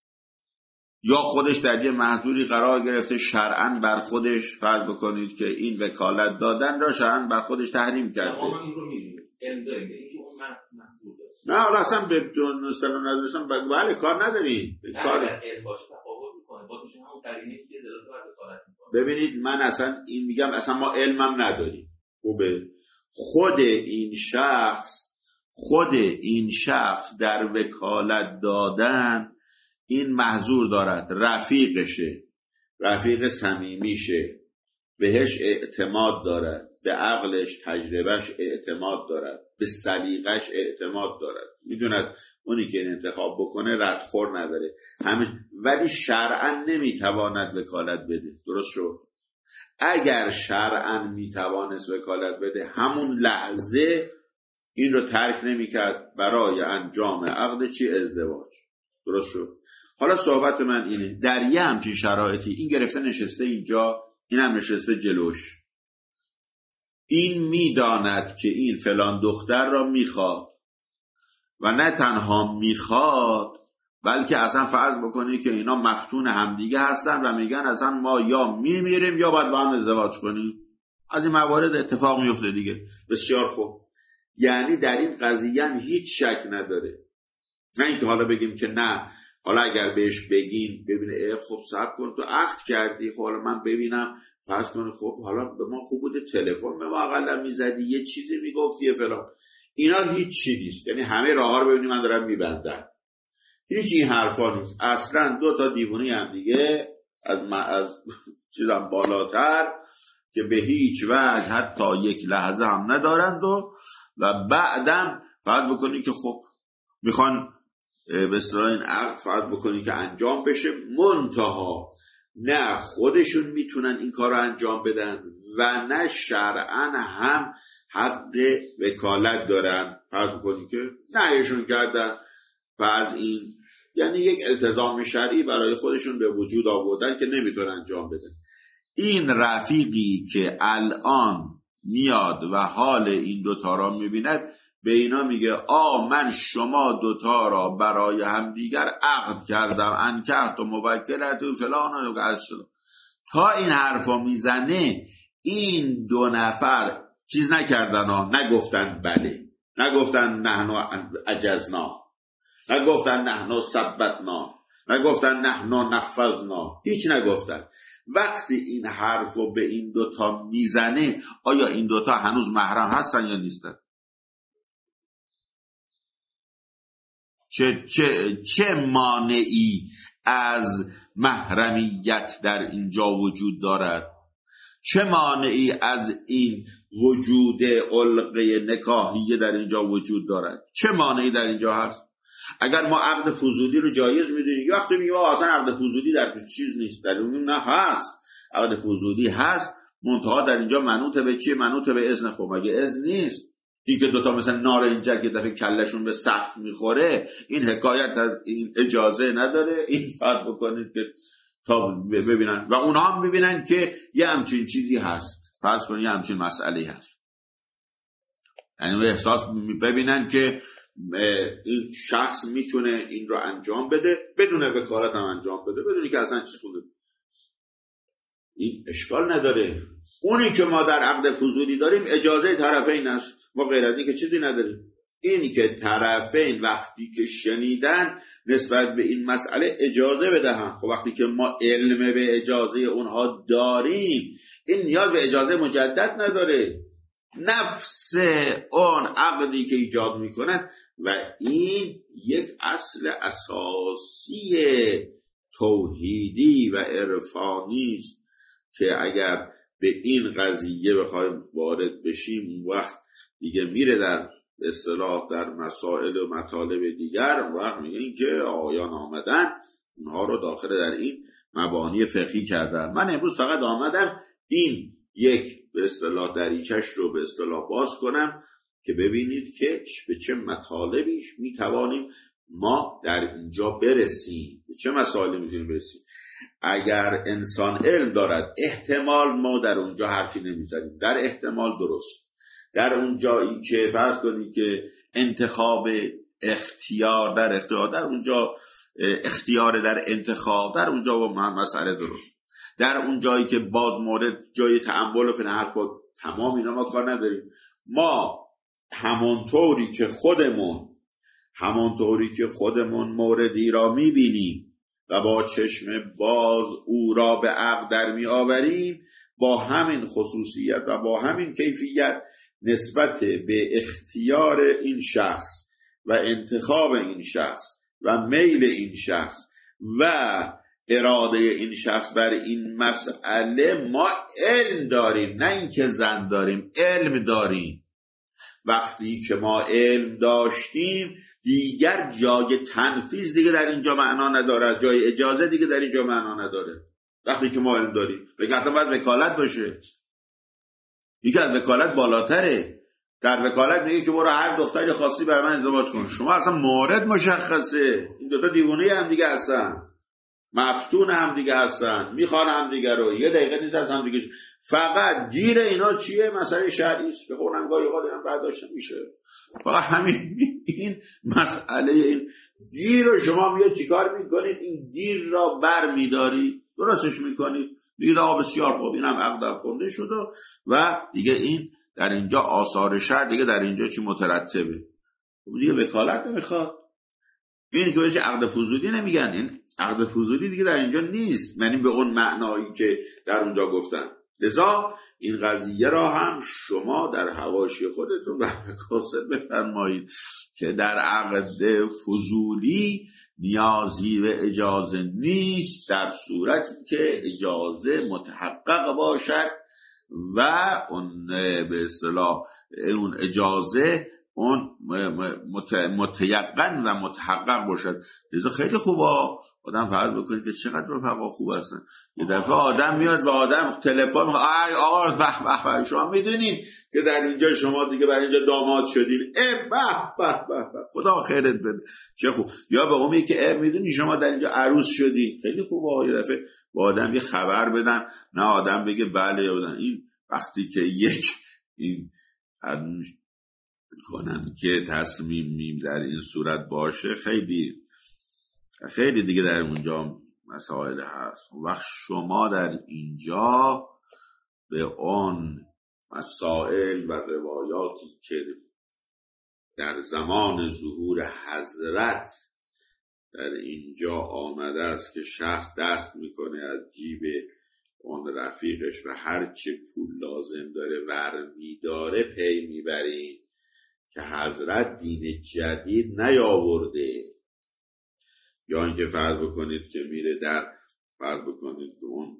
یا خودش در یه محظوری قرار گرفته شرعاً بر خودش فرض بکنید که این وکالت دادن را شرعاً بر خودش تحریم کرده. ما این رو می‌بینیم علم داریم اینکه اون محظور داره. نه حالا اصلا به دون سلام نداشتم بله کار نداریم. کار علم باشه تفاوت می‌کنه. واسه همون قرینه که دلالت بر وکالت می‌کنه. ببینید من اصلا این میگم اصلا ما علمم نداریم. خوبه خود این شخص خود این شخص در وکالت دادن این محظور دارد، رفیقشه، رفیق صمیمیشه، بهش اعتماد دارد، به عقلش تجربهش اعتماد دارد، به سلیقش اعتماد دارد، میدوند اونی که انتخاب بکنه ردخور نداره همین، ولی شرعاً نمیتواند وکالت بده. درست شد؟ اگر شرعاً میتوانست وکالت بده همون لحظه این رو ترک نمیکرد برای انجام عقد چی؟ ازدواج. درست شد؟ حالا صحبت من اینه، در یه همچین شرایطی این گرفته نشسته اینجا، این هم نشسته جلوش، این میداند که این فلان دختر را میخواد و نه تنها میخواد بلکه اصلا فرض بکنی که اینا مفتون همدیگه هستن و میگن اصلا ما یا میمیریم یا باید با هم ازدواج کنیم. از این موارد اتفاق میفته دیگه. بسیار خوب، یعنی در این قضیه هم هیچ شک نداره، نه اینکه حالا بگیم که نه، حالا اگر بهش بگین ببینه خب صبر کن تو عقد کردی، خب حالا من ببینم فرض کن خب حالا به ما خوب بوده تلفن به ما اقلا میزدی یه چیزی میگفتی فلان، اینا هیچ چی نیست. یعنی همه راه ها رو ببینی من دارم میبندم، هیچ این حرفا نیست اصلا. دو تا دیوونی هم دیگه از ما از چیزام بالاتر که به هیچ وجه حتی یک لحظه هم ندارند و و بعدم فرض بکنی که خب میخوان به اصطلاح این عقد فرض بکنی که انجام بشه، منتها نه خودشون میتونن این کار رو انجام بدن و نه شرعاً هم حق وکالت دارن. فرض بکنی که نهیشون کردن و از این یعنی یک التزام شرعی برای خودشون به وجود آوردن که نمیتونن انجام بدن. این رفیقی که الان میاد و حال این دوتا را میبیند به اینا میگه آ من شما دوتا را برای همدیگر عقد کردم، انکحت و موکلت و فلان و از شد. تا این حرفا میزنه این دو نفر چیز نکردن ها، نگفتن بله، نگفتن نحن عجزنا، نگفتن نحن ثبتنا، نگفتن نحن نفذنا، هیچ نگفتن. وقتی این حرف رو به این دوتا میزنه، آیا این دوتا هنوز محرم هستن یا نیستن؟ چه, چه, چه مانعی از محرمیت در اینجا وجود دارد؟ چه مانعی از این وجود علقه نکاحیه در اینجا وجود دارد؟ چه مانعی در اینجا هست؟ اگر ما عقد فضولی رو جایز میدونیم، وقتی میگیم اصلا عقد فضولی در چیز نیست، در اون نه هست، عقد فضولی هست، منتها در اینجا منوط به چیه؟ منوط به اذن. خب مگه اذن نیست؟ این که دوتا مثلا نارنجک یه دفعه کلشون به سقف میخوره، این حکایت از این اجازه نداره؟ این فرق بکنید که تا ببینن و اونها هم ببینن که یه همچین چیزی هست، فرض کنید یه همچین مسئله هست، یعنی احساس ببینن که این شخص میتونه این رو انجام بده بدون وکالت هم انجام بده، بدونی که اصلا چیز خوده، این اشکال نداره. اونی که ما در عقد فضولی داریم اجازه طرفین است، ما غیر از این که چیزی نداریم. اینی که طرفین وقتی که شنیدن نسبت به این مسئله اجازه بدهن. خب وقتی که ما علم به اجازه اونها داریم، این نیاز به اجازه مجدد نداره، نفس اون عقدی که ایجاد میکنن و این یک اصل اساسی توحیدی و عرفانی است که اگر به این قضیه بخوایم وارد بشیم وقت دیگه میره در اصطلاح در مسائل و مطالب دیگر، وقت میگه که آیان آمدن اونها رو داخل در این مبانی فقهی کردن. من امروز فقط آمدم این یک به اصطلاح دریچش رو به اصطلاح باز کنم که ببینید که به چه مطالبی میتوانیم ما در اینجا برسیم، به چه مسائلی میتونیم برسیم. اگر انسان علم دارد احتمال ما در اونجا حرفی نمیزنیم، در احتمال درست، در اونجایی که فرض کنید که انتخاب اختیار در اختیار در اونجا اختیار در انتخاب در اونجا با مسئله درست، در اون جایی که باز مورد جای تأمل و فن حرفا تمام اینا ما کار نداریم. ما همونطوری که خودمون همونطوری که خودمون موردی را میبینیم و با چشم باز او را به عقد در می آوریم، با همین خصوصیت و با همین کیفیت نسبت به اختیار این شخص و انتخاب این شخص و میل این شخص و اراده این شخص بر این مسئله ما علم داریم، نه اینکه زن داریم، علم داریم. وقتی که ما علم داشتیم دیگر جای تنفیذ دیگه در اینجا معنا نداره، جای اجازه دیگه در اینجا معنا نداره. وقتی که ما علم داریم بگه حتی باید وکالت باشه، یکی از وکالت بالاتره. در وکالت میگه که برو هر دختری خاصی بر من ازدواج کن، شما اصلا مورد مشخصه، این دوتا دیوونه هم دیگه هستن، مفتون هم دیگه هستن، میخوان هم دیگه رو، یه دقیقه نیست از هم دیگه. فقط گیر اینا چیه؟ مسئله شرعی است که خودم گاهی اوقات اینم برداشته میشه. فقط همین این مسئله این گیر رو شما میاد چیکار میکنید؟ این گیر را بر میدارید، درستش میکنید، دیگه آقا بسیار خوب اینم عقد خونده شد و دیگه این در اینجا آثار شرع دیگه در اینجا چی مترتبه؟ دیگه وکالت نمیخواد. این که بهش عقد فضولی نمیگن، این عقد فضولی دیگه در اینجا نیست، یعنی به اون معنایی که در اونجا گفتن. لذا این قضیه را هم شما در حواشی خودتون و مقاصد بفرمایید که در عقد فضولی نیازی به اجازه نیست در صورتی که اجازه متحقق باشد و اون به اصطلاح اون اجازه اون متیقن و متحقق باشد. لذا خیلی خوبه آدم فرض بکنید که چقدر رفقا خوب هستن. یه دفعه آدم میاد و آدم تلفن میگه ای آقا به به شما میدونین که در اینجا شما دیگه برای اینجا داماد شدین، ای به به به خدا خیرت بده، چه خوب. یا به اون میگه که ای میدونین شما در اینجا عروس شدین، خیلی خوبه. یه دفعه با آدم یه خبر بدن، نه آدم بگه بله یا بدن. این وقتی که یک این کنم که تصمیم میم در این صورت باشه، خیلی خیلی دیگه در اونجا مسائل هست. وقت شما در اینجا به آن مسائل و روایاتی که در زمان ظهور حضرت در اینجا آمده است که شخص دست میکنه از جیب اون رفیقش و هر چه پول لازم داره ور میداره پی میبریم که حضرت دین جدید نیاورده. یا اینکه فرض بکنید که میره در فرض بکنید که اون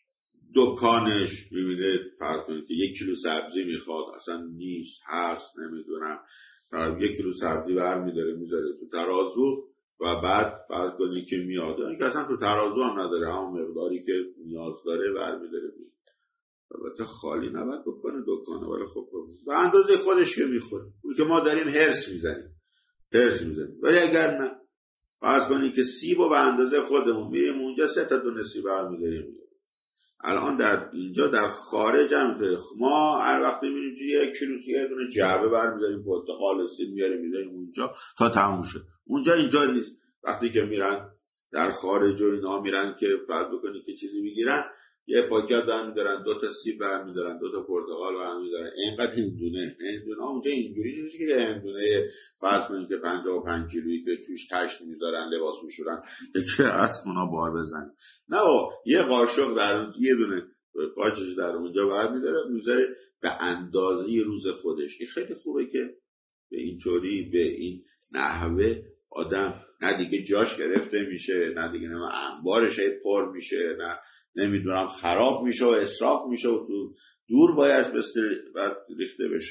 دکانش میبینه فرض کنید که یک کیلو سبزی میخواد، اصلا نیست، هست، نمیدونم، یک کیلو سبزی بر میداره میذاره تو ترازو و بعد فرض کنید که میاد اینکه اصلا تو ترازو هم نداره، همون مقداری که نیاز داره بر میداره میاد. البته خالی نباید بکنه دکانه، ولی خب به اندازه خودش که میخوره. اون که ما داریم هرس میزنیم هرس میزنیم ولی اگر نه فرض کنید که سیبو به اندازه خودمون میریم اونجا سه تا دونه سیب بر میداریم. الان در اینجا در خارج هم ما هر وقت میبینیم که یک کیلو سیب یه دونه جعبه برمی‌داریم پرتقال سیب میاریم میذاریم اونجا تا تموم شه. اونجا اینطور نیست. وقتی که میرن در خارج و اینا میرن که فرض بکنید که چیزی میگیرن یه پاکت برمی‌دارن، دو تا سیب برمی‌دارن، دو تا پرتقال برمی‌دارن، اینقدر هندونه هندونه اونجا اینجوری نیست که یه هندونه فرض کنید که پنجاه و پنج کیلویی که توش تشت میذارن لباس میشورن که اسمونا بار بزنن. نه یه قاشق در یه دونه قاچش در اونجا برمی‌داره میذاره به اندازه روز خودش. این خیلی خوبه که به اینطوری به این نحوه آدم نه دیگه جاش گرفته میشه، نه دیگه نه انبارش پر میشه، نه نمیدونم خراب میشه و اسراف میشه و تو دور باید ریخته بشه.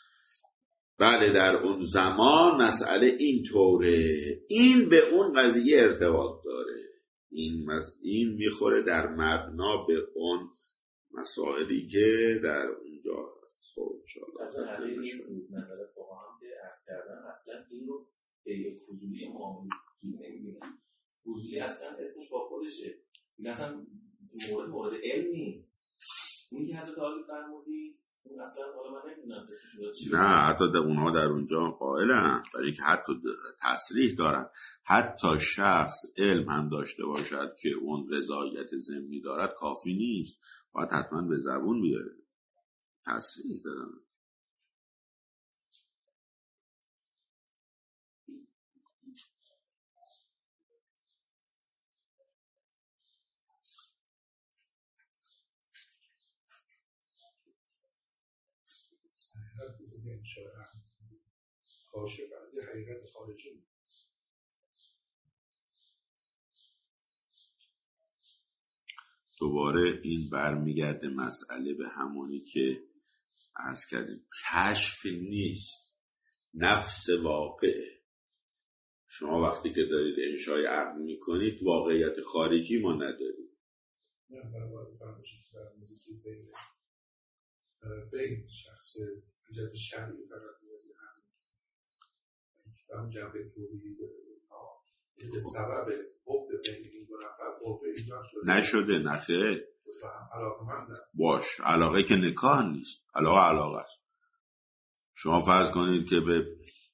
بله در اون زمان مسئله این طوره. این به اون قضیه ارتباط داره. این مس... این میخوره در مبنا به اون مسائلی که در اونجا هست. خب انشاءالله اصلا این نظر فقها که عرض کردن اصلا این رو به یک فضولی معاملی فضولی نمیبینن. فضولی اصلا اسمش با خودشه. این اصلا مورد مورد علم نیست. اون که حضرت عالی فرمودی اون اصلا حالا من نمیدونم اسمش نه حتی در اونها در اونجا قائلن، برای که حتی تصریح دارن حتی شخص علم هم داشته باشد که اون رضایت ضمنی دارد کافی نیست، باید حتما به زبون بیاره. تصریح دارن. دوباره این برمیگرده مسئله به همونی که عرض کردیم، کشف نیست، نفس واقعه. شما وقتی که دارید انشای عقل میکنید واقعیت خارجی ما ندارید. نه برای فرماشید برمونید بین فکر شخص ایجاد شرعی فقط میادی هم جنبه تولیدی داره این سبب حب بین این دو نفر حب ایجاد شده نشده. نخیر علاقه من نه باش، علاقه که نکاح نیست، علاقه علاقه است. شما فرض کنید که به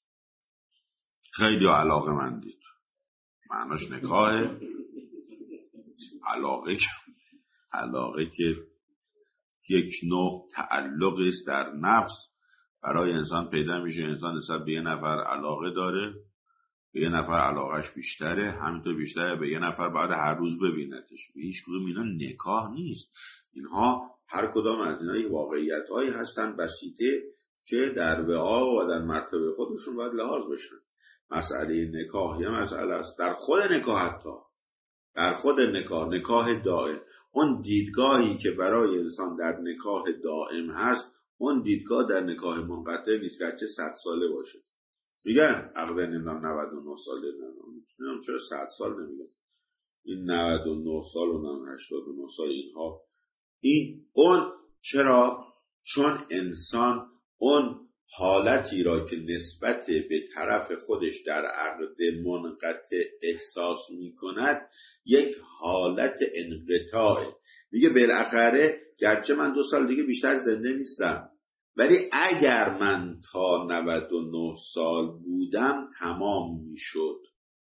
خیلی علاقه مندید، معناش نکاحه. علاقه که علاقه که یک نوع تعلقی است در نفس برای انسان پیدا میشه. انسان نسبت به یه نفر علاقه داره، به یه نفر علاقهش بیشتره، همینطور بیشتره به یه نفر بعد هر روز ببینتش. هیچ کدوم اینا نکاح نیست. اینها هر کدام از اینا واقعیت هایی هستن بسیطه که در وعا و در مرتبه خودشون باید لحاظ بشن. مسئله نکاح یه مسئله است. در خود نکاح حتی در خود نکاح نکاح دائم، اون دیدگاهی که برای انسان در نکاح دائم هست اون دیدگاه در نکاح منقطع نیست که چه صد ساله باشه. میگن عقبه نمیدونم نود و نه ساله، نمیدونم چرا صد سال نمیگن، این نود و نه سال و هشتاد و نه سال اینها این اون چرا؟ چون انسان اون حالتی را که نسبت به طرف خودش در عقد منقطع احساس می کند یک حالت انقطاعه. میگه بالاخره گرچه من دو سال دیگه بیشتر زنده نیستم ولی اگر من تا نود و نه سال بودم تمام میشد.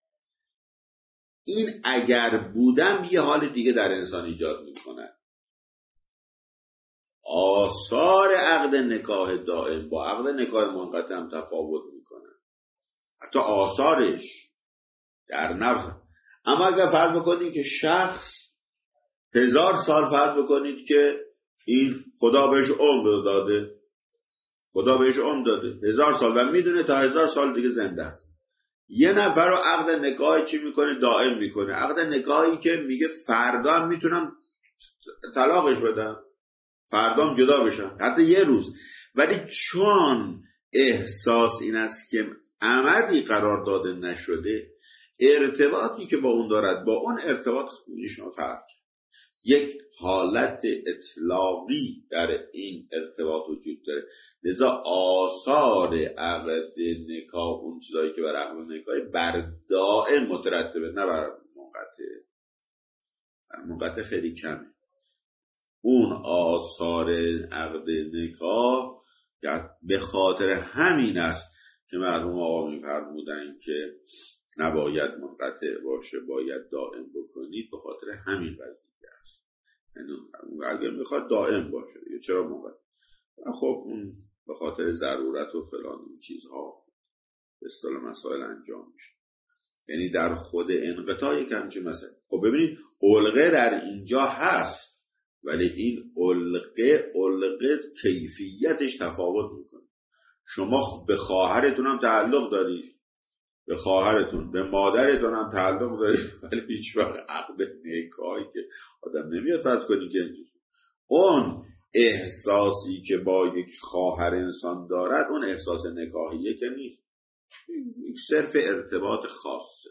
این اگر بودم یه حال دیگه در انسان ایجاد میکنه. آثار عقد نکاح دائم با عقد نکاح منقطع هم تفاوت میکنه، حتی آثارش در نفس. اما اگر فرض بکنید که شخص هزار سال فرض بکنید که این خدا بهش عمر داده، خدا بهش عمر داده هزار سال و میدونه تا هزار سال دیگه زنده است، یه نفر رو عقد نکاح چی میکنه؟ دائم میکنه. عقد نکاحی که میگه فردا هم میتونن طلاقش بدن، فردا هم جدا بشن، حتی یه روز. ولی چون احساس این است که عمدی قرار داده نشده، ارتباطی که با اون دارد با اون ارتباط نشون فرق، یک حالت اطلاقی در این ارتباط وجود داره. لذا آثار عقد نکاح، اون چیزایی که بر عقد نکاح بر دائم مترتبه، نه بر منقطع. بر منقطع خیلی کمه. اون آثار عقد نکاح به خاطر همین است که مرحوم آقا می‌فرمودن که نباید منقطع باشه، باید دائم بکنید، به خاطر همین قضیه است. یعنی اگر میخواد دائم باشه دیگه چرا منقطع؟ خب اون به خاطر ضرورت و فلان اون چیزها به اصطلاح مسائل انجام میشه. یعنی در خود انقطاع یک همچین مسئله. خب ببینید علقه در اینجا هست، ولی این علقه علقه کیفیتش تفاوت میکنه. شما به خواهرتون هم تعلق دارید، به خواهرتون، به مادرتون هم تعلق دارید، ولی هیچ وقت عقد نکاحی که آدم نمیاد فرض کنی که اون احساسی که با یک خواهر انسان دارد اون احساس نکاحیه که نیست، یک صرف ارتباط خاصه.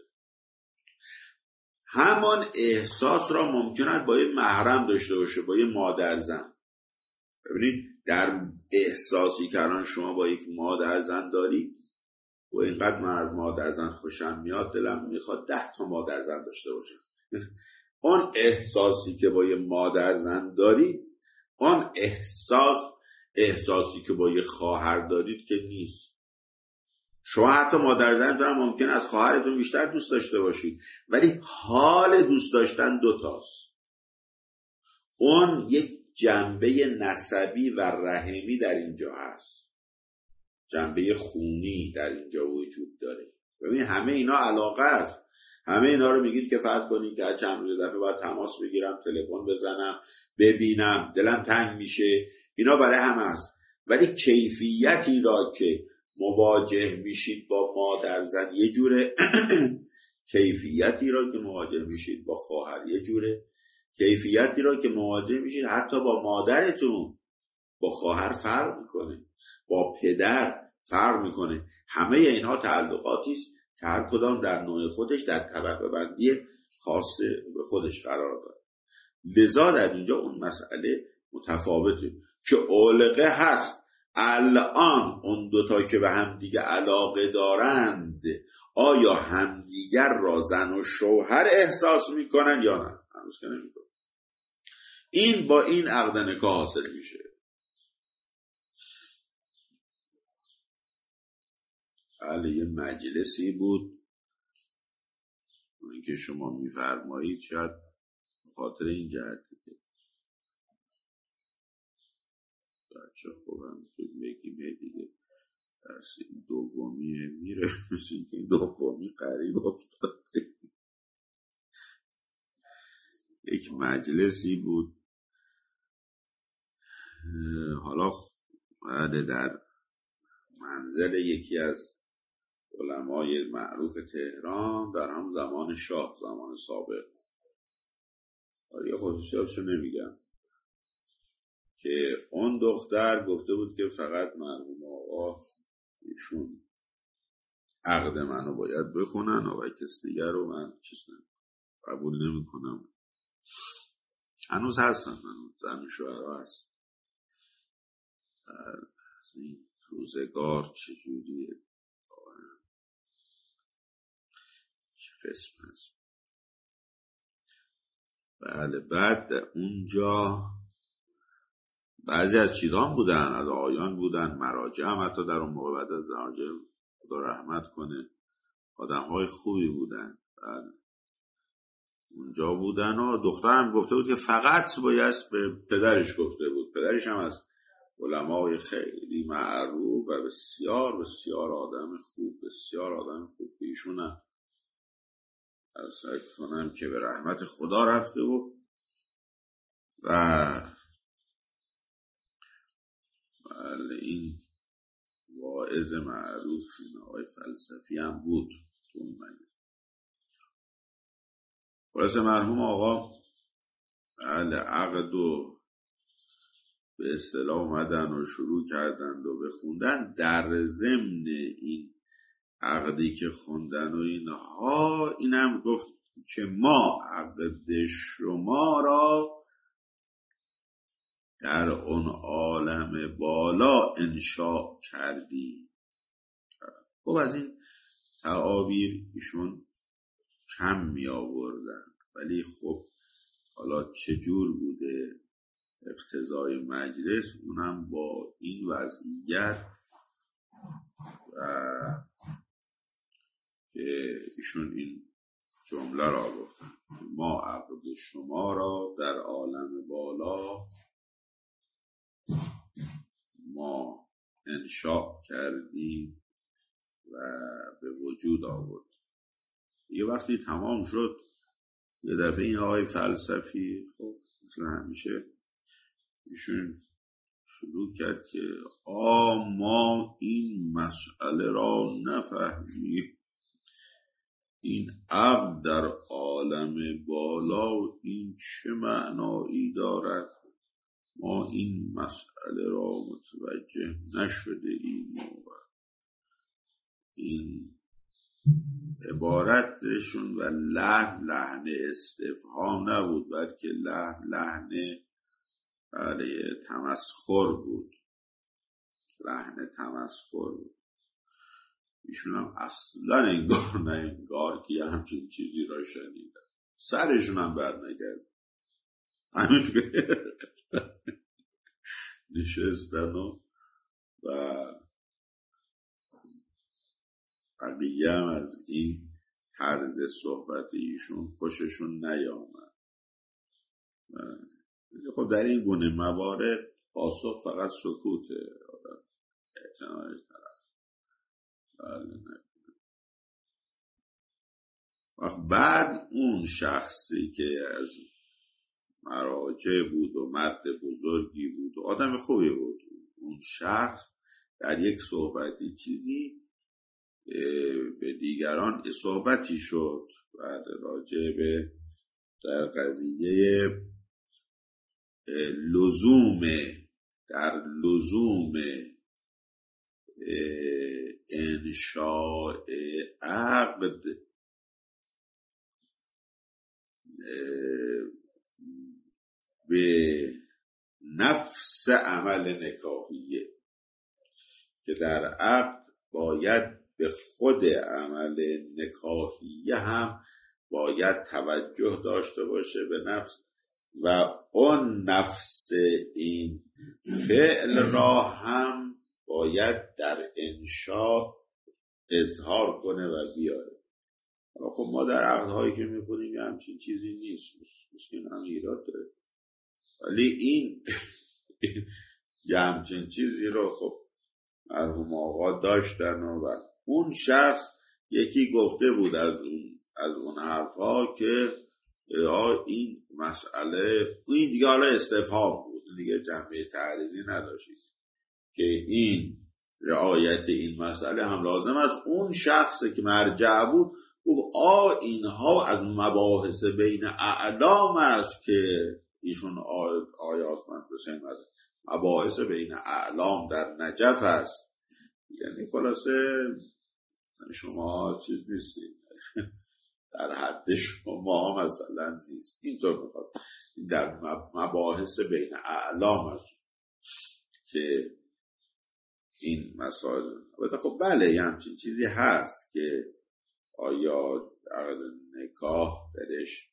همان احساس را ممکن است با یک محرم داشته باشه، با یک مادر زن. ببینید در احساسی که الان شما با یک مادر زن دارید و اینقدر من از مادر زن خوشم میاد، دلم میخواد ده تا مادر زن داشته باشم. اون احساسی که با یک مادر زن دارید، اون احساس احساسی که با یک خواهر دارید که نیست. شما حتی مادر زن دارم ممکن از خواهرتون بیشتر دوست داشته باشید، ولی حال دوست داشتن دوتاست. اون یک جنبه نسبی و رحمی در اینجا هست، جنبه خونی در اینجا وجود داره. ببین همه اینا علاقه است. همه اینا رو میگید که فرض کنید که چند روز دفعه باید تماس بگیرم، تلفن بزنم، ببینم، دلم تنگ میشه، اینا برای همه است. ولی کیفیتی را که مواجه میشید با مادر زن یه جوره، کیفیتی را که مواجه میشید با خواهر یه جوره، کیفیتی را که مواجه میشید حتی با مادرتون، با خواهر فرق میکنه، با پدر فرق میکنه. همه اینها تعلقاتی است که هر کدام در نوع خودش در طبقه بندی خاص به خودش قرار داره. لذا در اینجا اون مسئله متفاوته که علقه هست. الان اون دوتا که به همدیگه علاقه دارند آیا همدیگر را زن و شوهر احساس میکنن یا نه؟ هنوز که نمیکنن. این با این عقد نکاح حاصل میشه. بله یه مجلسی بود اونی که شما میفرمایید، شاید خاطر این جهت که بچه خوبم تو بگیم دیگه درس دومی میره، مثل این که دومی قریب افتاده. یک مجلسی بود، حالا بعد در منزل یکی از علمای معروف تهران در هم زمان شاه، زمان سابق، یا خصوصیاتشو نمیگم، که اون دختر گفته بود که فقط مرحوم آقا ایشون عقد منو باید بخونن و کس دیگر رو من چیز قبول نمی کنم. هنوز هستن، هنوز زن و شوهرها هست. این روزگار چجوریه، چه قسم هست. بله بعد اونجا بعضی از چیزها هم بودن، از آیان بودن، مراجع هم حتی در اون موقع، بعد از مراجع خدا رحمت کنه آدم های خوبی بودن. بله اونجا بودن و دخترم گفته بود که فقط باید به پدرش گفته بود. پدرش هم از علمای خیلی معروف و بسیار بسیار آدم خوب، بسیار آدم خوب. ایشون هم از کنم که به رحمت خدا رفته بود و بله این واعظ معروف این آقای فلسفی هم بود. خلاصه مرحوم آقا بله عقد و به اصطلاح اومدن و شروع کردند و بخوندن. در ضمن این عقدی که خوندن و اینها اینم گفت که ما عقد شما را در اون عالم بالا انشاء کردیم. خب از این تعابیر ایشون کم می آوردن، ولی خب حالا چجور بوده اقتضای مجلس اونم با این وضعیت و که ایشون این جمله را گفتن ما عقد شما را در عالم بالا ما انشاء کردیم و به وجود آورد. یه وقتی تمام شد یه دفعه این آقای فلسفی خب مثل همیشه ایشون شروع کرد که آ ما این مسئله را نفهمیم، این عقد در عالم بالا این چه معنایی دارد، ما این مسئله را متوجه نشده ایم. این عبارتشون و لحن لحن استفهام نبود بلکه لحن لحن برای تمسخر بود، لحن تمسخر بود. ایشون هم اصلا انگار نه انگار که همچین چیزی را شنیدن، سرشون هم بر نگرد همین که نشستن و و بقیه هم از این طرز صحبت ایشون خوششون نیامد. خب در این گونه موارد پاسخ فقط سکوته، اعتنای طرف بله نکنه. وقت بعد اون شخصی که از مراجع بود و مرد بزرگی بود و آدم خوبی بود، اون شخص در یک صحبتی چیزی به دیگران صحبتی شد بعد راجع به در قضیه لزوم در لزوم انشاء عقد به نفس عمل نکاحیه که در عقد باید به خود عمل نکاحیه هم باید توجه داشته باشه به نفس و اون نفس این فعل را هم باید در انشاء اظهار کنه و بیاره. خب ما در عقدهایی که میکنیم همچین چیزی نیست، مسکن هم ایراد داره، ولی این یه همچین چیزی رو خب مرحوم آقا داشتن و اون شخص یکی گفته بود از اون از اون حرفا که این مسئله این دیگه حالا استفهام بود، دیگه جنبه تعریضی نداشتید که این رعایت این مسئله هم لازم است. اون شخصی که مرجع بود گفت آ اینها از مباحث بین اعلام است که ایشون آیات من حسین مده مباحث بین اعلام در نجف است، یعنی خلاصه شما چیز نیستید در حد شما مثلا نیست، اینطور میخواد در مباحث بین اعلام است که این مسائل. خب بله یه همچین چیزی هست که آیا عقد نکاح درش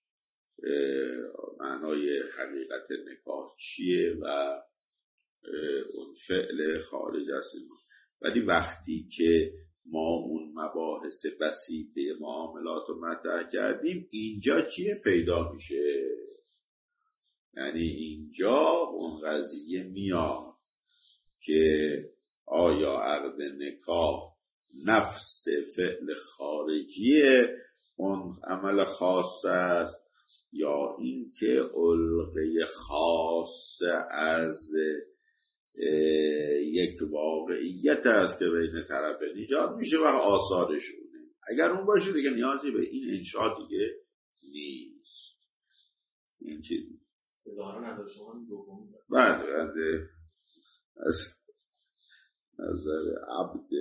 معنای حقیقت نکاح چیه و اون فعل خارج است، ولی وقتی که ما اون مباحث بسیطه معاملات رو مطرح کردیم، اینجا چیه پیدا میشه؟ یعنی اینجا اون قضیه میاد که آیا عقد نکاح نفس فعل خارجی اون عمل خاص است یا اینکه علقه خاص از یک واقعیت است که بین طرفین ایجاد میشه و آثارشونه. اگر اون باشه دیگه نیازی به این انشاء دیگه نیست. این چیز ظاهرا نظر شما دومی است. بله بله از نظر عبد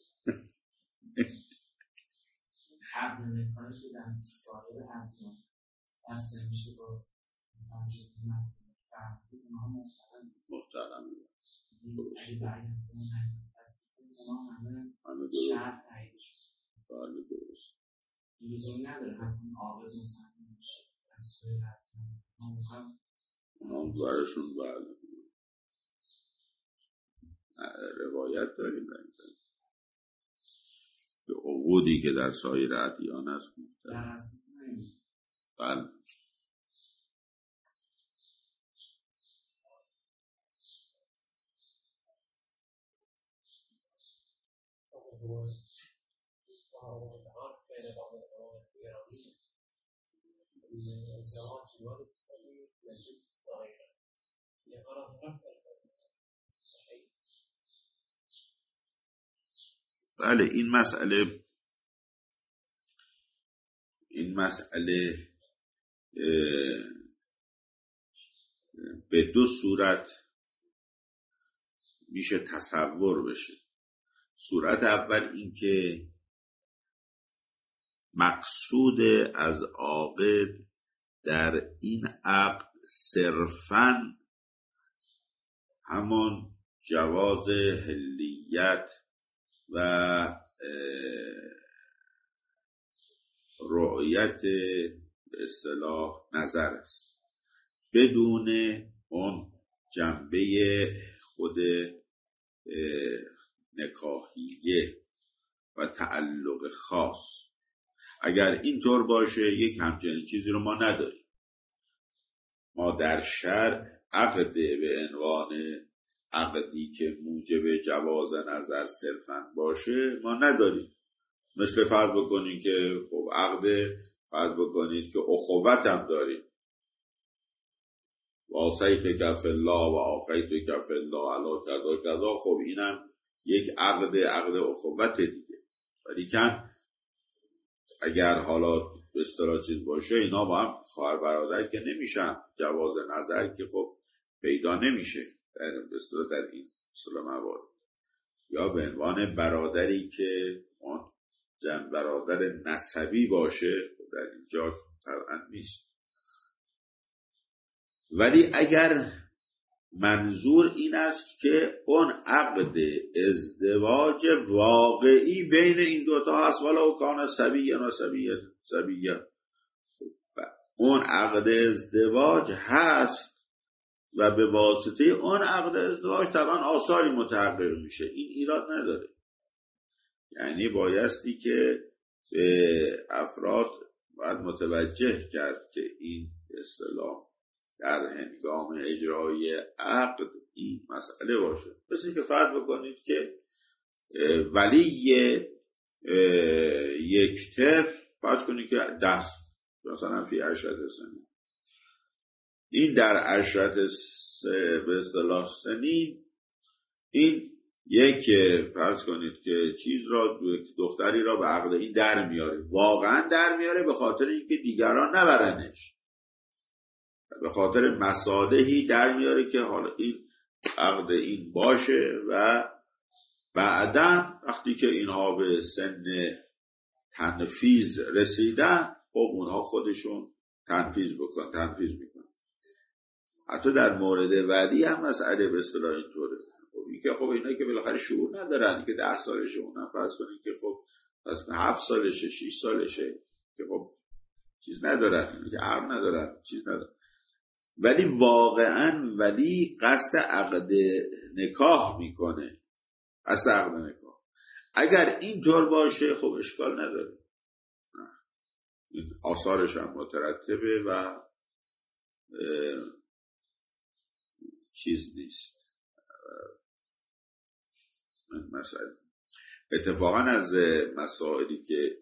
عبد نکاحی که در سایر ادیان دست نمیشه با پنجه فهمید اونها محترم محترم اگه برگرد اون دست اونها همه شرط تایید شد. بله درست. لزومی نداره حتما عاقل مسلمان باشه از سایر ادیان اونها برشون بله روایت داریم به عقودی که در سایر ادیان است در اساس نمید. بله بله این مسئله این مسئله به دو صورت میشه تصور بشه. صورت اول این که مقصود از عاقد در این عقد صرفاً همان جواز حلیت و رؤیت به اصطلاح نظر است بدون اون جنبه خود نکاحیه و تعلق خاص. اگر اینطور باشه یک همچنین چیزی رو ما نداریم. ما در شرع عقد به عنوان عقدی که موجب جواز نظر صرفاً باشه ما نداریم. مثل فرض بکنید که خب عقد فرض بکنید که اخوت هم داریم، واسیت کف الله و آقیت کف الله علا کذا کذا، خب اینم یک عقد عقد اخوت دیگه. ولی کن اگر حالا به اصطلاح چیز باشه اینا با هم خواهر برادر که نمیشن، جواز نظر که خب پیدا نمیشه در به اصطلاح در این اصطلاح موارد. یا به عنوان برادری که اون جن برادر نسبی باشه در اینجا طبعا نیست. ولی اگر منظور این است که اون عقد ازدواج واقعی بین این دوتا هست ولو کان سبیه و سبیه سبیه اون عقد ازدواج هست و به واسطه اون عقد ازدواج طبعا آثاری متحقق میشه، این ایراد نداره. یعنی بایستی که به افراد باید متوجه کرد که این اصطلاح در هنگام اجرای عقد این مسئله باشه. مثل که فرض بکنید که ولی یک طفل فرض کنید که دست مثلا فی عشرت سنین، این در عشرت به اصطلاح سنین این یک فرض کنید که چیز را دختری را به عقد این در میاره، واقعا در میاره به خاطر اینکه دیگران نبرنش، به خاطر مصالحی در میاره که حالا این عقد این باشه و بعدا وقتی که اینها به سن تنفیذ رسیدن خب اونها خودشون تنفیذ بکن تنفیذ میکنن. حتی در مورد ولی هم مسئله به اصطلاح اینطوره. خب این که خب اینا که بالاخره شعور ندارن که ده سالشه، اونم فرض کنید که خب پس هفت سالشه شش سالشه که خب چیز ندارن، که عقل ندارن، چیز ندارن. ولی واقعا ولی قصد عقد نکاح میکنه، قصد عقد نکاح. اگر اینطور باشه خب اشکال نداره، این آثارش هم مترتبه و چیز نیست. مثلا اتفاقا از مسائلی که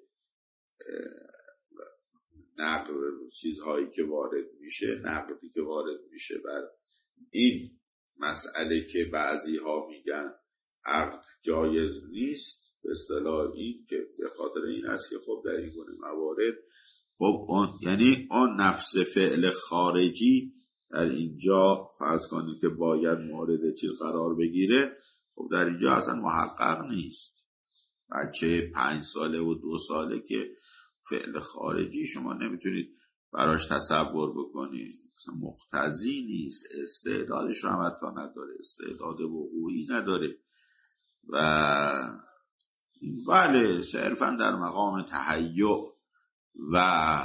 نقد چیزهایی که وارد میشه، نقدی که وارد میشه بر این مسئله که بعضی ها میگن عقد جایز نیست، به اصطلاح این که به خاطر این است که خب در این گونه موارد خب اون یعنی اون نفس فعل خارجی در اینجا فرض کنید که باید مورد چیز قرار بگیره، خب در اینجا اصلا محقق نیست. بچه پنج ساله و دو ساله که فعل خارجی شما نمیتونید براش تصور بکنید، اصلا مقتضی نیست، استعدادش رو هم حتی نداره، استعداد وقوعی نداره و بله صرفا در مقام تهیع و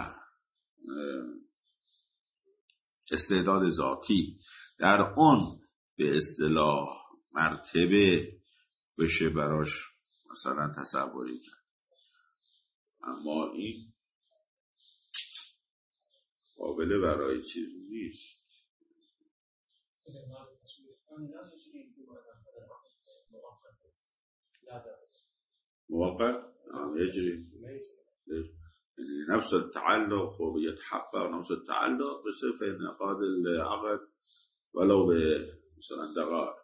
استعداد ذاتی در اون به اصطلاح مرتبه بشه براش مثلا تصوری کرد، اما این قابل برای چیز نیست. موقع يجري نفس التعلق هو يتحقق نفس التعلق بصير في انعقاد العقد ولو مثلا دقائق،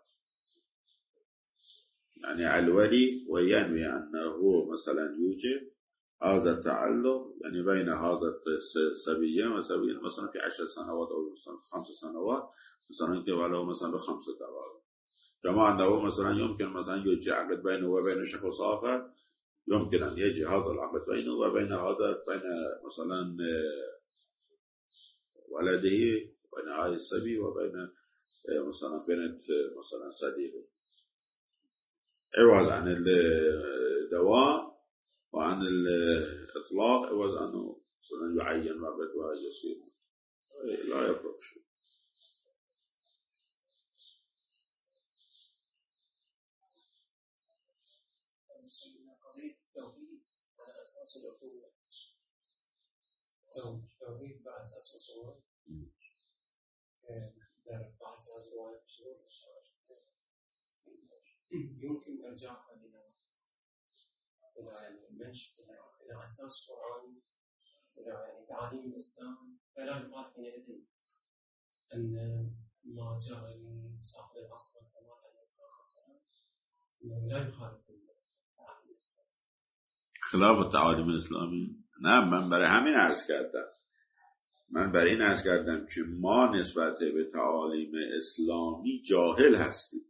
يعني على الولي وينوي أنه مثلا يوجد هذا التعلق يعني بين هذا السبيين وسبيين مثلا في عشر سنوات أو مثلا خمس سنوات مثلا که ولو مثلا بخمس دقائق، كما أنه مثلا يمكن مثلا يوجد عقد بينه وبين شخص آخر، يمكن أن يجي هذا العقد بينه وبين هذا بين مثلا ولده بين هذا السبي وبين مثلا بنت مثلا صديقه، عوض عن الدوام وعن الإطلاق، عوض عنه مثلا يعين وقت ويصير لا يفرق شيء. توحید بر اساس اصول در بعضی از روایات شروع يمكن ارجاعها الى الى المنش الى اساس قرآن الى يعني تعاليم الاسلام، فلا يقال حينئذ ان ما جاء لصاحب العصر والزمان عليه الصلاه والسلام انه لا يخالف تعاليم الاسلام خلاف التعالیم الاسلامی. نه، من برای همین عرض کردم من برای این عرض کردم که ما نسبت به تعالیم اسلامی جاهل هستیم.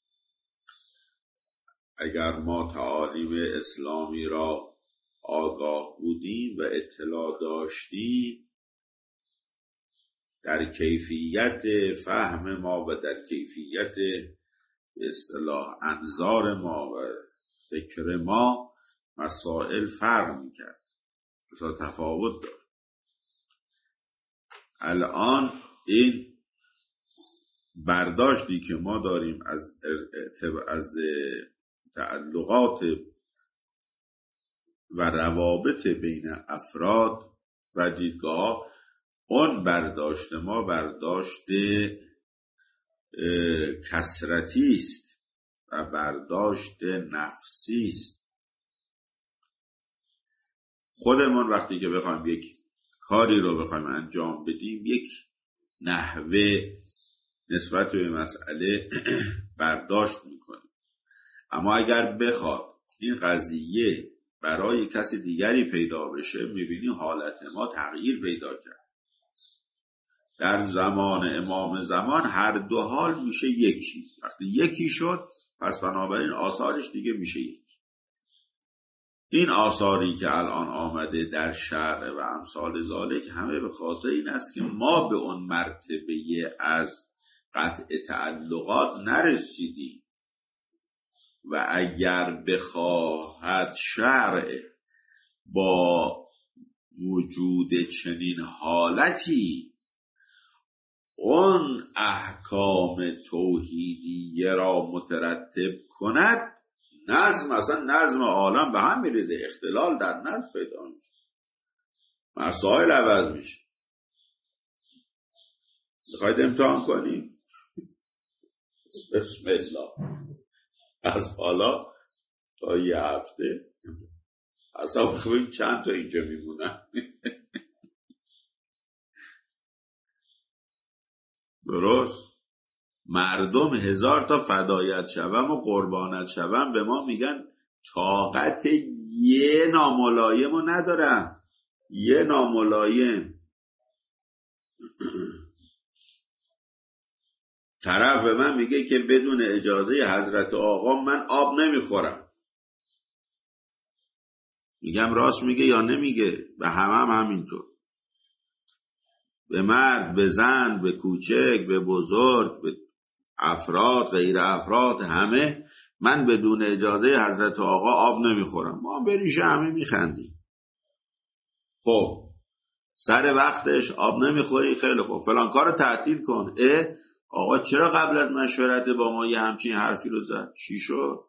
اگر ما تعالیم اسلامی را آگاه بودیم و اطلاع داشتیم در کیفیت فهم ما و در کیفیت به اصطلاح انظار ما و فکر ما، مسائل فرق میکرد، مثلا تفاوت دارد. الان این برداشتی که ما داریم از از تعلقات و روابط بین افراد و دیدگاه، اون برداشت ما برداشت کثرتی است و برداشت نفسی است. خودمون وقتی که بخوایم یک کاری رو بخوایم انجام بدیم، یک نحوه نسبت به مسئله برداشت میکنیم، اما اگر بخواد این قضیه برای کسی دیگری پیدا بشه، میبینیم حالت ما تغییر پیدا کرد. در زمان امام زمان هر دو حال میشه یکی، وقتی یکی شد پس بنابراین آثارش دیگه میشه یکی. این آثاری که الان آمده در شرع و امثال ذالک همه به خاطر این است که ما به اون مرتبه از قطع تعلقات نرسیدیم و اگر بخواهد شرع با وجود چنین حالتی اون احکام توحیدیه را مترتب کند، نظم، اصلا نظم عالم به هم میریزه، اختلال در نظم پیدا میشه، مسائل عوض میشه. میخواید امتحان کنیم؟ بسم الله. از حالا تا یه هفته اصلا بخواییم چند تا اینجا میمونن. درست؟ مردم هزار تا فدایت شوم و قربانت شوم به ما میگن طاقت یه ناملایم رو ندارن، یه ناملایم. طرف به من میگه که بدون اجازه حضرت آقا من آب نمیخورم. میگم راست میگه یا نمیگه؟ به همه هم همینطور، به مرد، به زن، به کوچک، به بزرگ، به افراد، غیر افراد، همه من بدون اجازه حضرت آقا آب نمیخورم. ما بریشه همه میخندیم. خب سر وقتش آب نمیخوری، خیلی خوب، فلان کارو تعطیل کن. اه آقا چرا قبل از مشورت با ما یه همچین حرفی رو زد؟ چی شد؟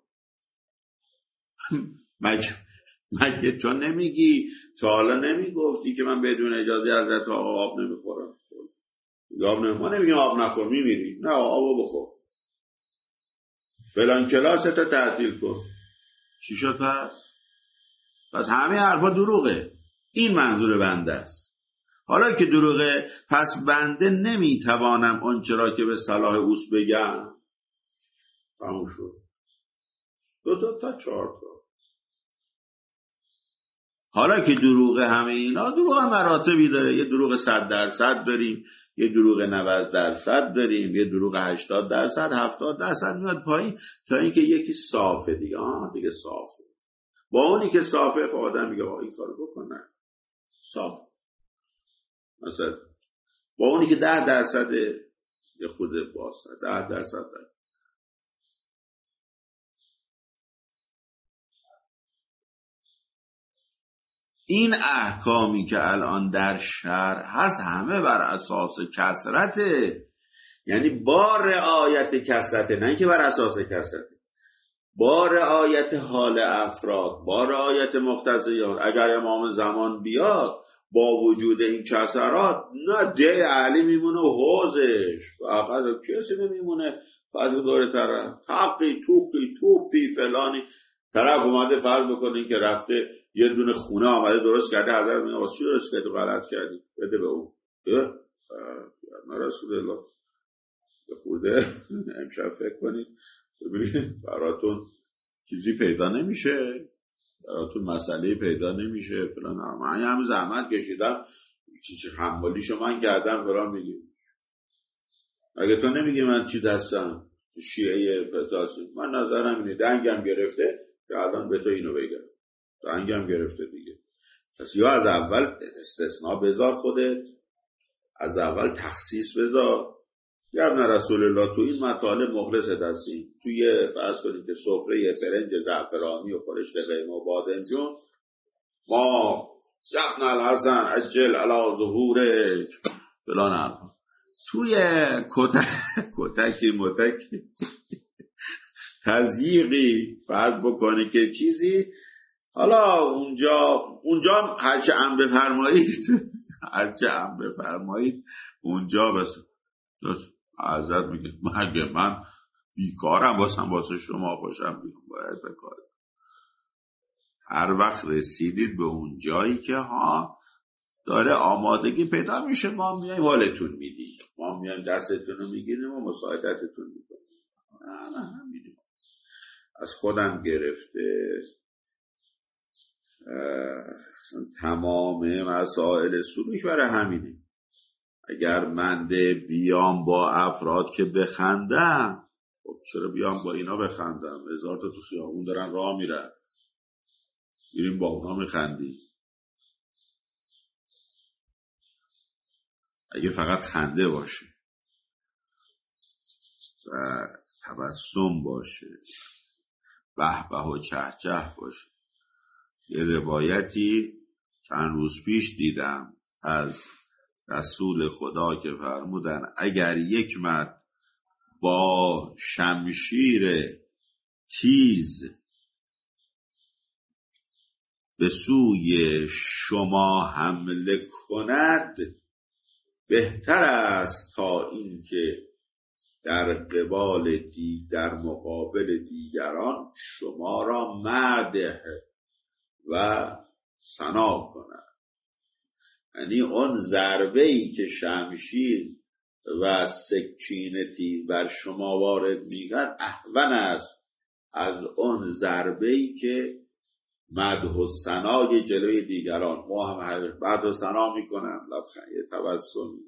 مگه مگه تو نمیگی تا حالا نمیگفتی که من بدون اجازه حضرت آقا آب نمیخورم؟ آب نمیخورم. ما نمیگیم آب نخور میمیری، نه آبو بخور. فلان کلاستو تعطیل کن. چی شد پس؟ پس همه حرفا دروغه. این منظور بنده است. حالا که دروغه، پس بنده نمیتوانم اون چرا که به صلاح اوست بگم. تموم شد. دو دو تا چهار تا. حالا که دروغه همه اینا، دروغ مراتبی داره. یه دروغ صد درصد داریم، یه دروغ نود درصد داریم، یه دروغ هشتاد درصد، هفتاد درصد میاد پایین تا اینکه یکی صافه دیگه. آه دیگه صافه. با اونی که صافه خب آدم میگه آقا این کارو بکنن. صاف. مثلا با اونی که ده درصد یه خود باسه، ده درصد داره. این احکامی که الان در شرع هست همه بر اساس کثرته، یعنی با رعایت کثرته، نه اینکه بر اساس کثرته، با رعایت حال افراد، با رعایت مقتضیات. اگر امام زمان بیاد با وجود این کثرات، نه ده علی میمونه و حوزش فقط کسی نمیمونه. فضل داره طرف حقی توقی توپی فلانی، طرف اومده فرض بکنین که رفته یه دونه خونه آمده درست کرده، حضرت میگه واسه چی درست کردی؟ غلط کردی، بده به اون. اه اه رسول الله خورده امشب فکر کنید ببینید براتون چیزی پیدا نمیشه، براتون مسئله پیدا نمیشه فلان. من همه زحمت کشیدم، چیزی حمالیشو من کردم فلان. میگیم اگه تو نمیگی من چی دستم شیعه پتاسی، من نظرم اینه دنگم گرفته که الان به تو اینو بگم، دنگم گرفته دیگه. پس یا از اول استثناء بذار خودت، از اول تخصیص بذار. یا ابن رسول الله تو این مطالب مخلص هستی. توی فرض کنید که سفره برنج زعفرانی و خورشت قیمه و بادمجون، ما یا ابن الحسن عجل علی ظهورک فلان حرفا. توی کتکی متکی تضییقی فرض بکنی که چیزی، حالا اونجا اونجا هرچه ام بفرمایید هرچه ام بفرمایید اونجا بس حضرت میگه مگه من بیکارم واسم واسه شما خوشم بیام باید بکارم. هر وقت رسیدید به اون جایی که ها داره آمادگی پیدا میشه، ما میایم حالتون میدیم، ما میایم دستتون رو میگیریم و مساعدتتون میکنیم. نه نه همینیم. از خودم گرفته اصلا تمام مسائل سلوک برای همینه. اگر من بیام با افراد که بخندم، خب چرا بیام با اینا بخندم؟ هزار تا تو خیابون دارن راه میرن، میریم با اونا میخندیم. اگه فقط خنده باشه و تبسم باشه، به به و چه چه باشه. یه روایتی چند روز پیش دیدم از رسول خدا که فرمودن اگر یک مرد با شمشیر تیز به سوی شما حمله کند بهتر است تا این که در قبال دی در مقابل دیگران شما را مدح و ثنا کند. یعنی اون ضربه‌ای که شمشیر و سکین تیز بر شما وارد می‌کند اهون است از اون ضربه‌ای که مدح و ثنای جلوی دیگران. ما هم مدح و ثنا میکنن، لبخند تبسم،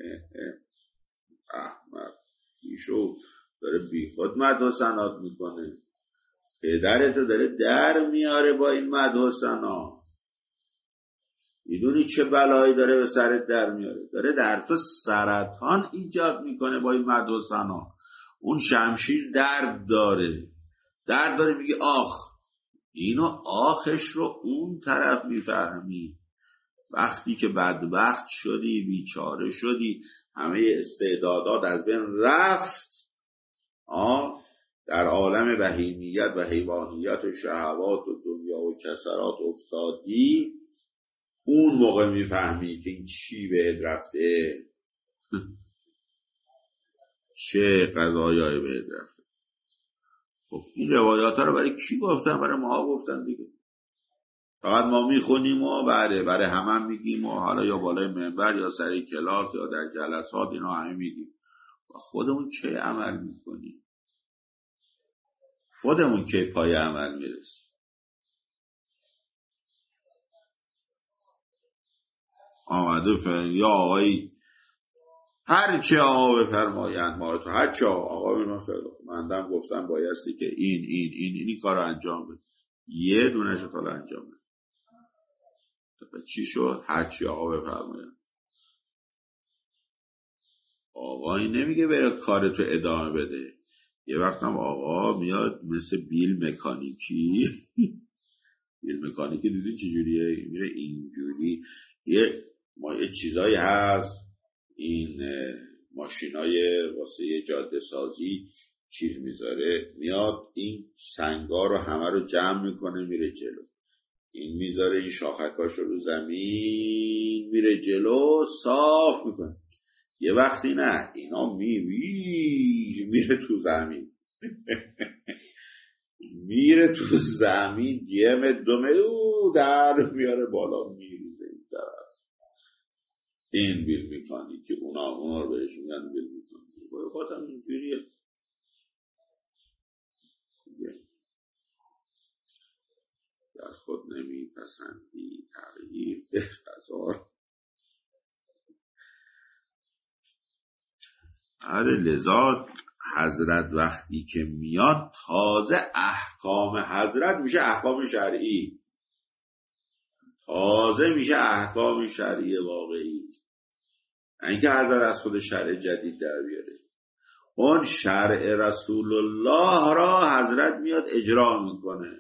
احمد ایشو داره بی خود مدح و ثنا میکنه، پدرتو داره در میاره با این مدح و ثنا. میدونی چه بلایی داره به سرت در میاره؟ داره در تو سرطان ایجاد میکنه با این مدح و ثنا. اون شمشیر درد داره، درد داره، میگه آخ. اینو آخش رو اون طرف میفهمی. وقتی که بدبخت شدی، بیچاره شدی، همه استعدادات از بین رفت، آه در عالم بهیمیت و حیوانیت و شهوات و دنیا و کسرات افتادی، اون موقع میفهمی که این چی بهت رفته، چه قضایایی بهت رفته. خب این روایات ها رو برای کی گفتن؟ برای ما گفتن دیگه. فقط ما میخونیم و بعده برای همه میگیم و حالا یا بالای منبر یا سر کلاس یا در جلسات اینا همه میگیم. خودمون کی عمل میکنیم؟ خودمون کی پای عمل میرسیم؟ آمده فرن یا آقایی هر چه آقا بفرمایند ما تو، هر چه آقا بفرمایند مندم گفتم بایستی که این این این اینی کار رو انجام بده، یه دونش رو انجام بده. چی شد؟ هر چی آقا بفرمایند. آقایی نمیگه بره کارتو ادامه بده. یه وقت هم آقا میاد مثل بیل مکانیکی بیل مکانیکی دیدی چجوریه؟ میره اینجوری یه ما یه چیزایی هست، این ماشینای واسه جاده سازی چیز میذاره، میاد این سنگا رو همه رو جمع میکنه میره جلو، این میذاره این شاخکاش رو زمین میره جلو صاف میکنه. یه وقتی نه اینا میوی میره تو زمین میره تو زمین یه مدومه او در میاره بالا میریزه این طرف. این بیل میکنی که اونا اونا رو بهش میگن بیل میکنی. باید خواهدم اینجوریه. در خود نمیپسندی تغییر اختزار. آره لذا حضرت وقتی که میاد تازه احکام حضرت میشه احکام شرعی، تازه میشه احکام شرعی واقعی. اینکه حضرت از خود شرع جدید در بیاره، اون شرع رسول الله را حضرت میاد اجرا میکنه.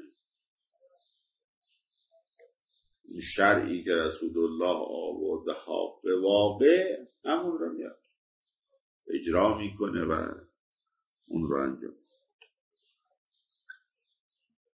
این شرعی که رسول الله آورده حق واقع همون را میاد اجرا میکنه و اون رو انجام.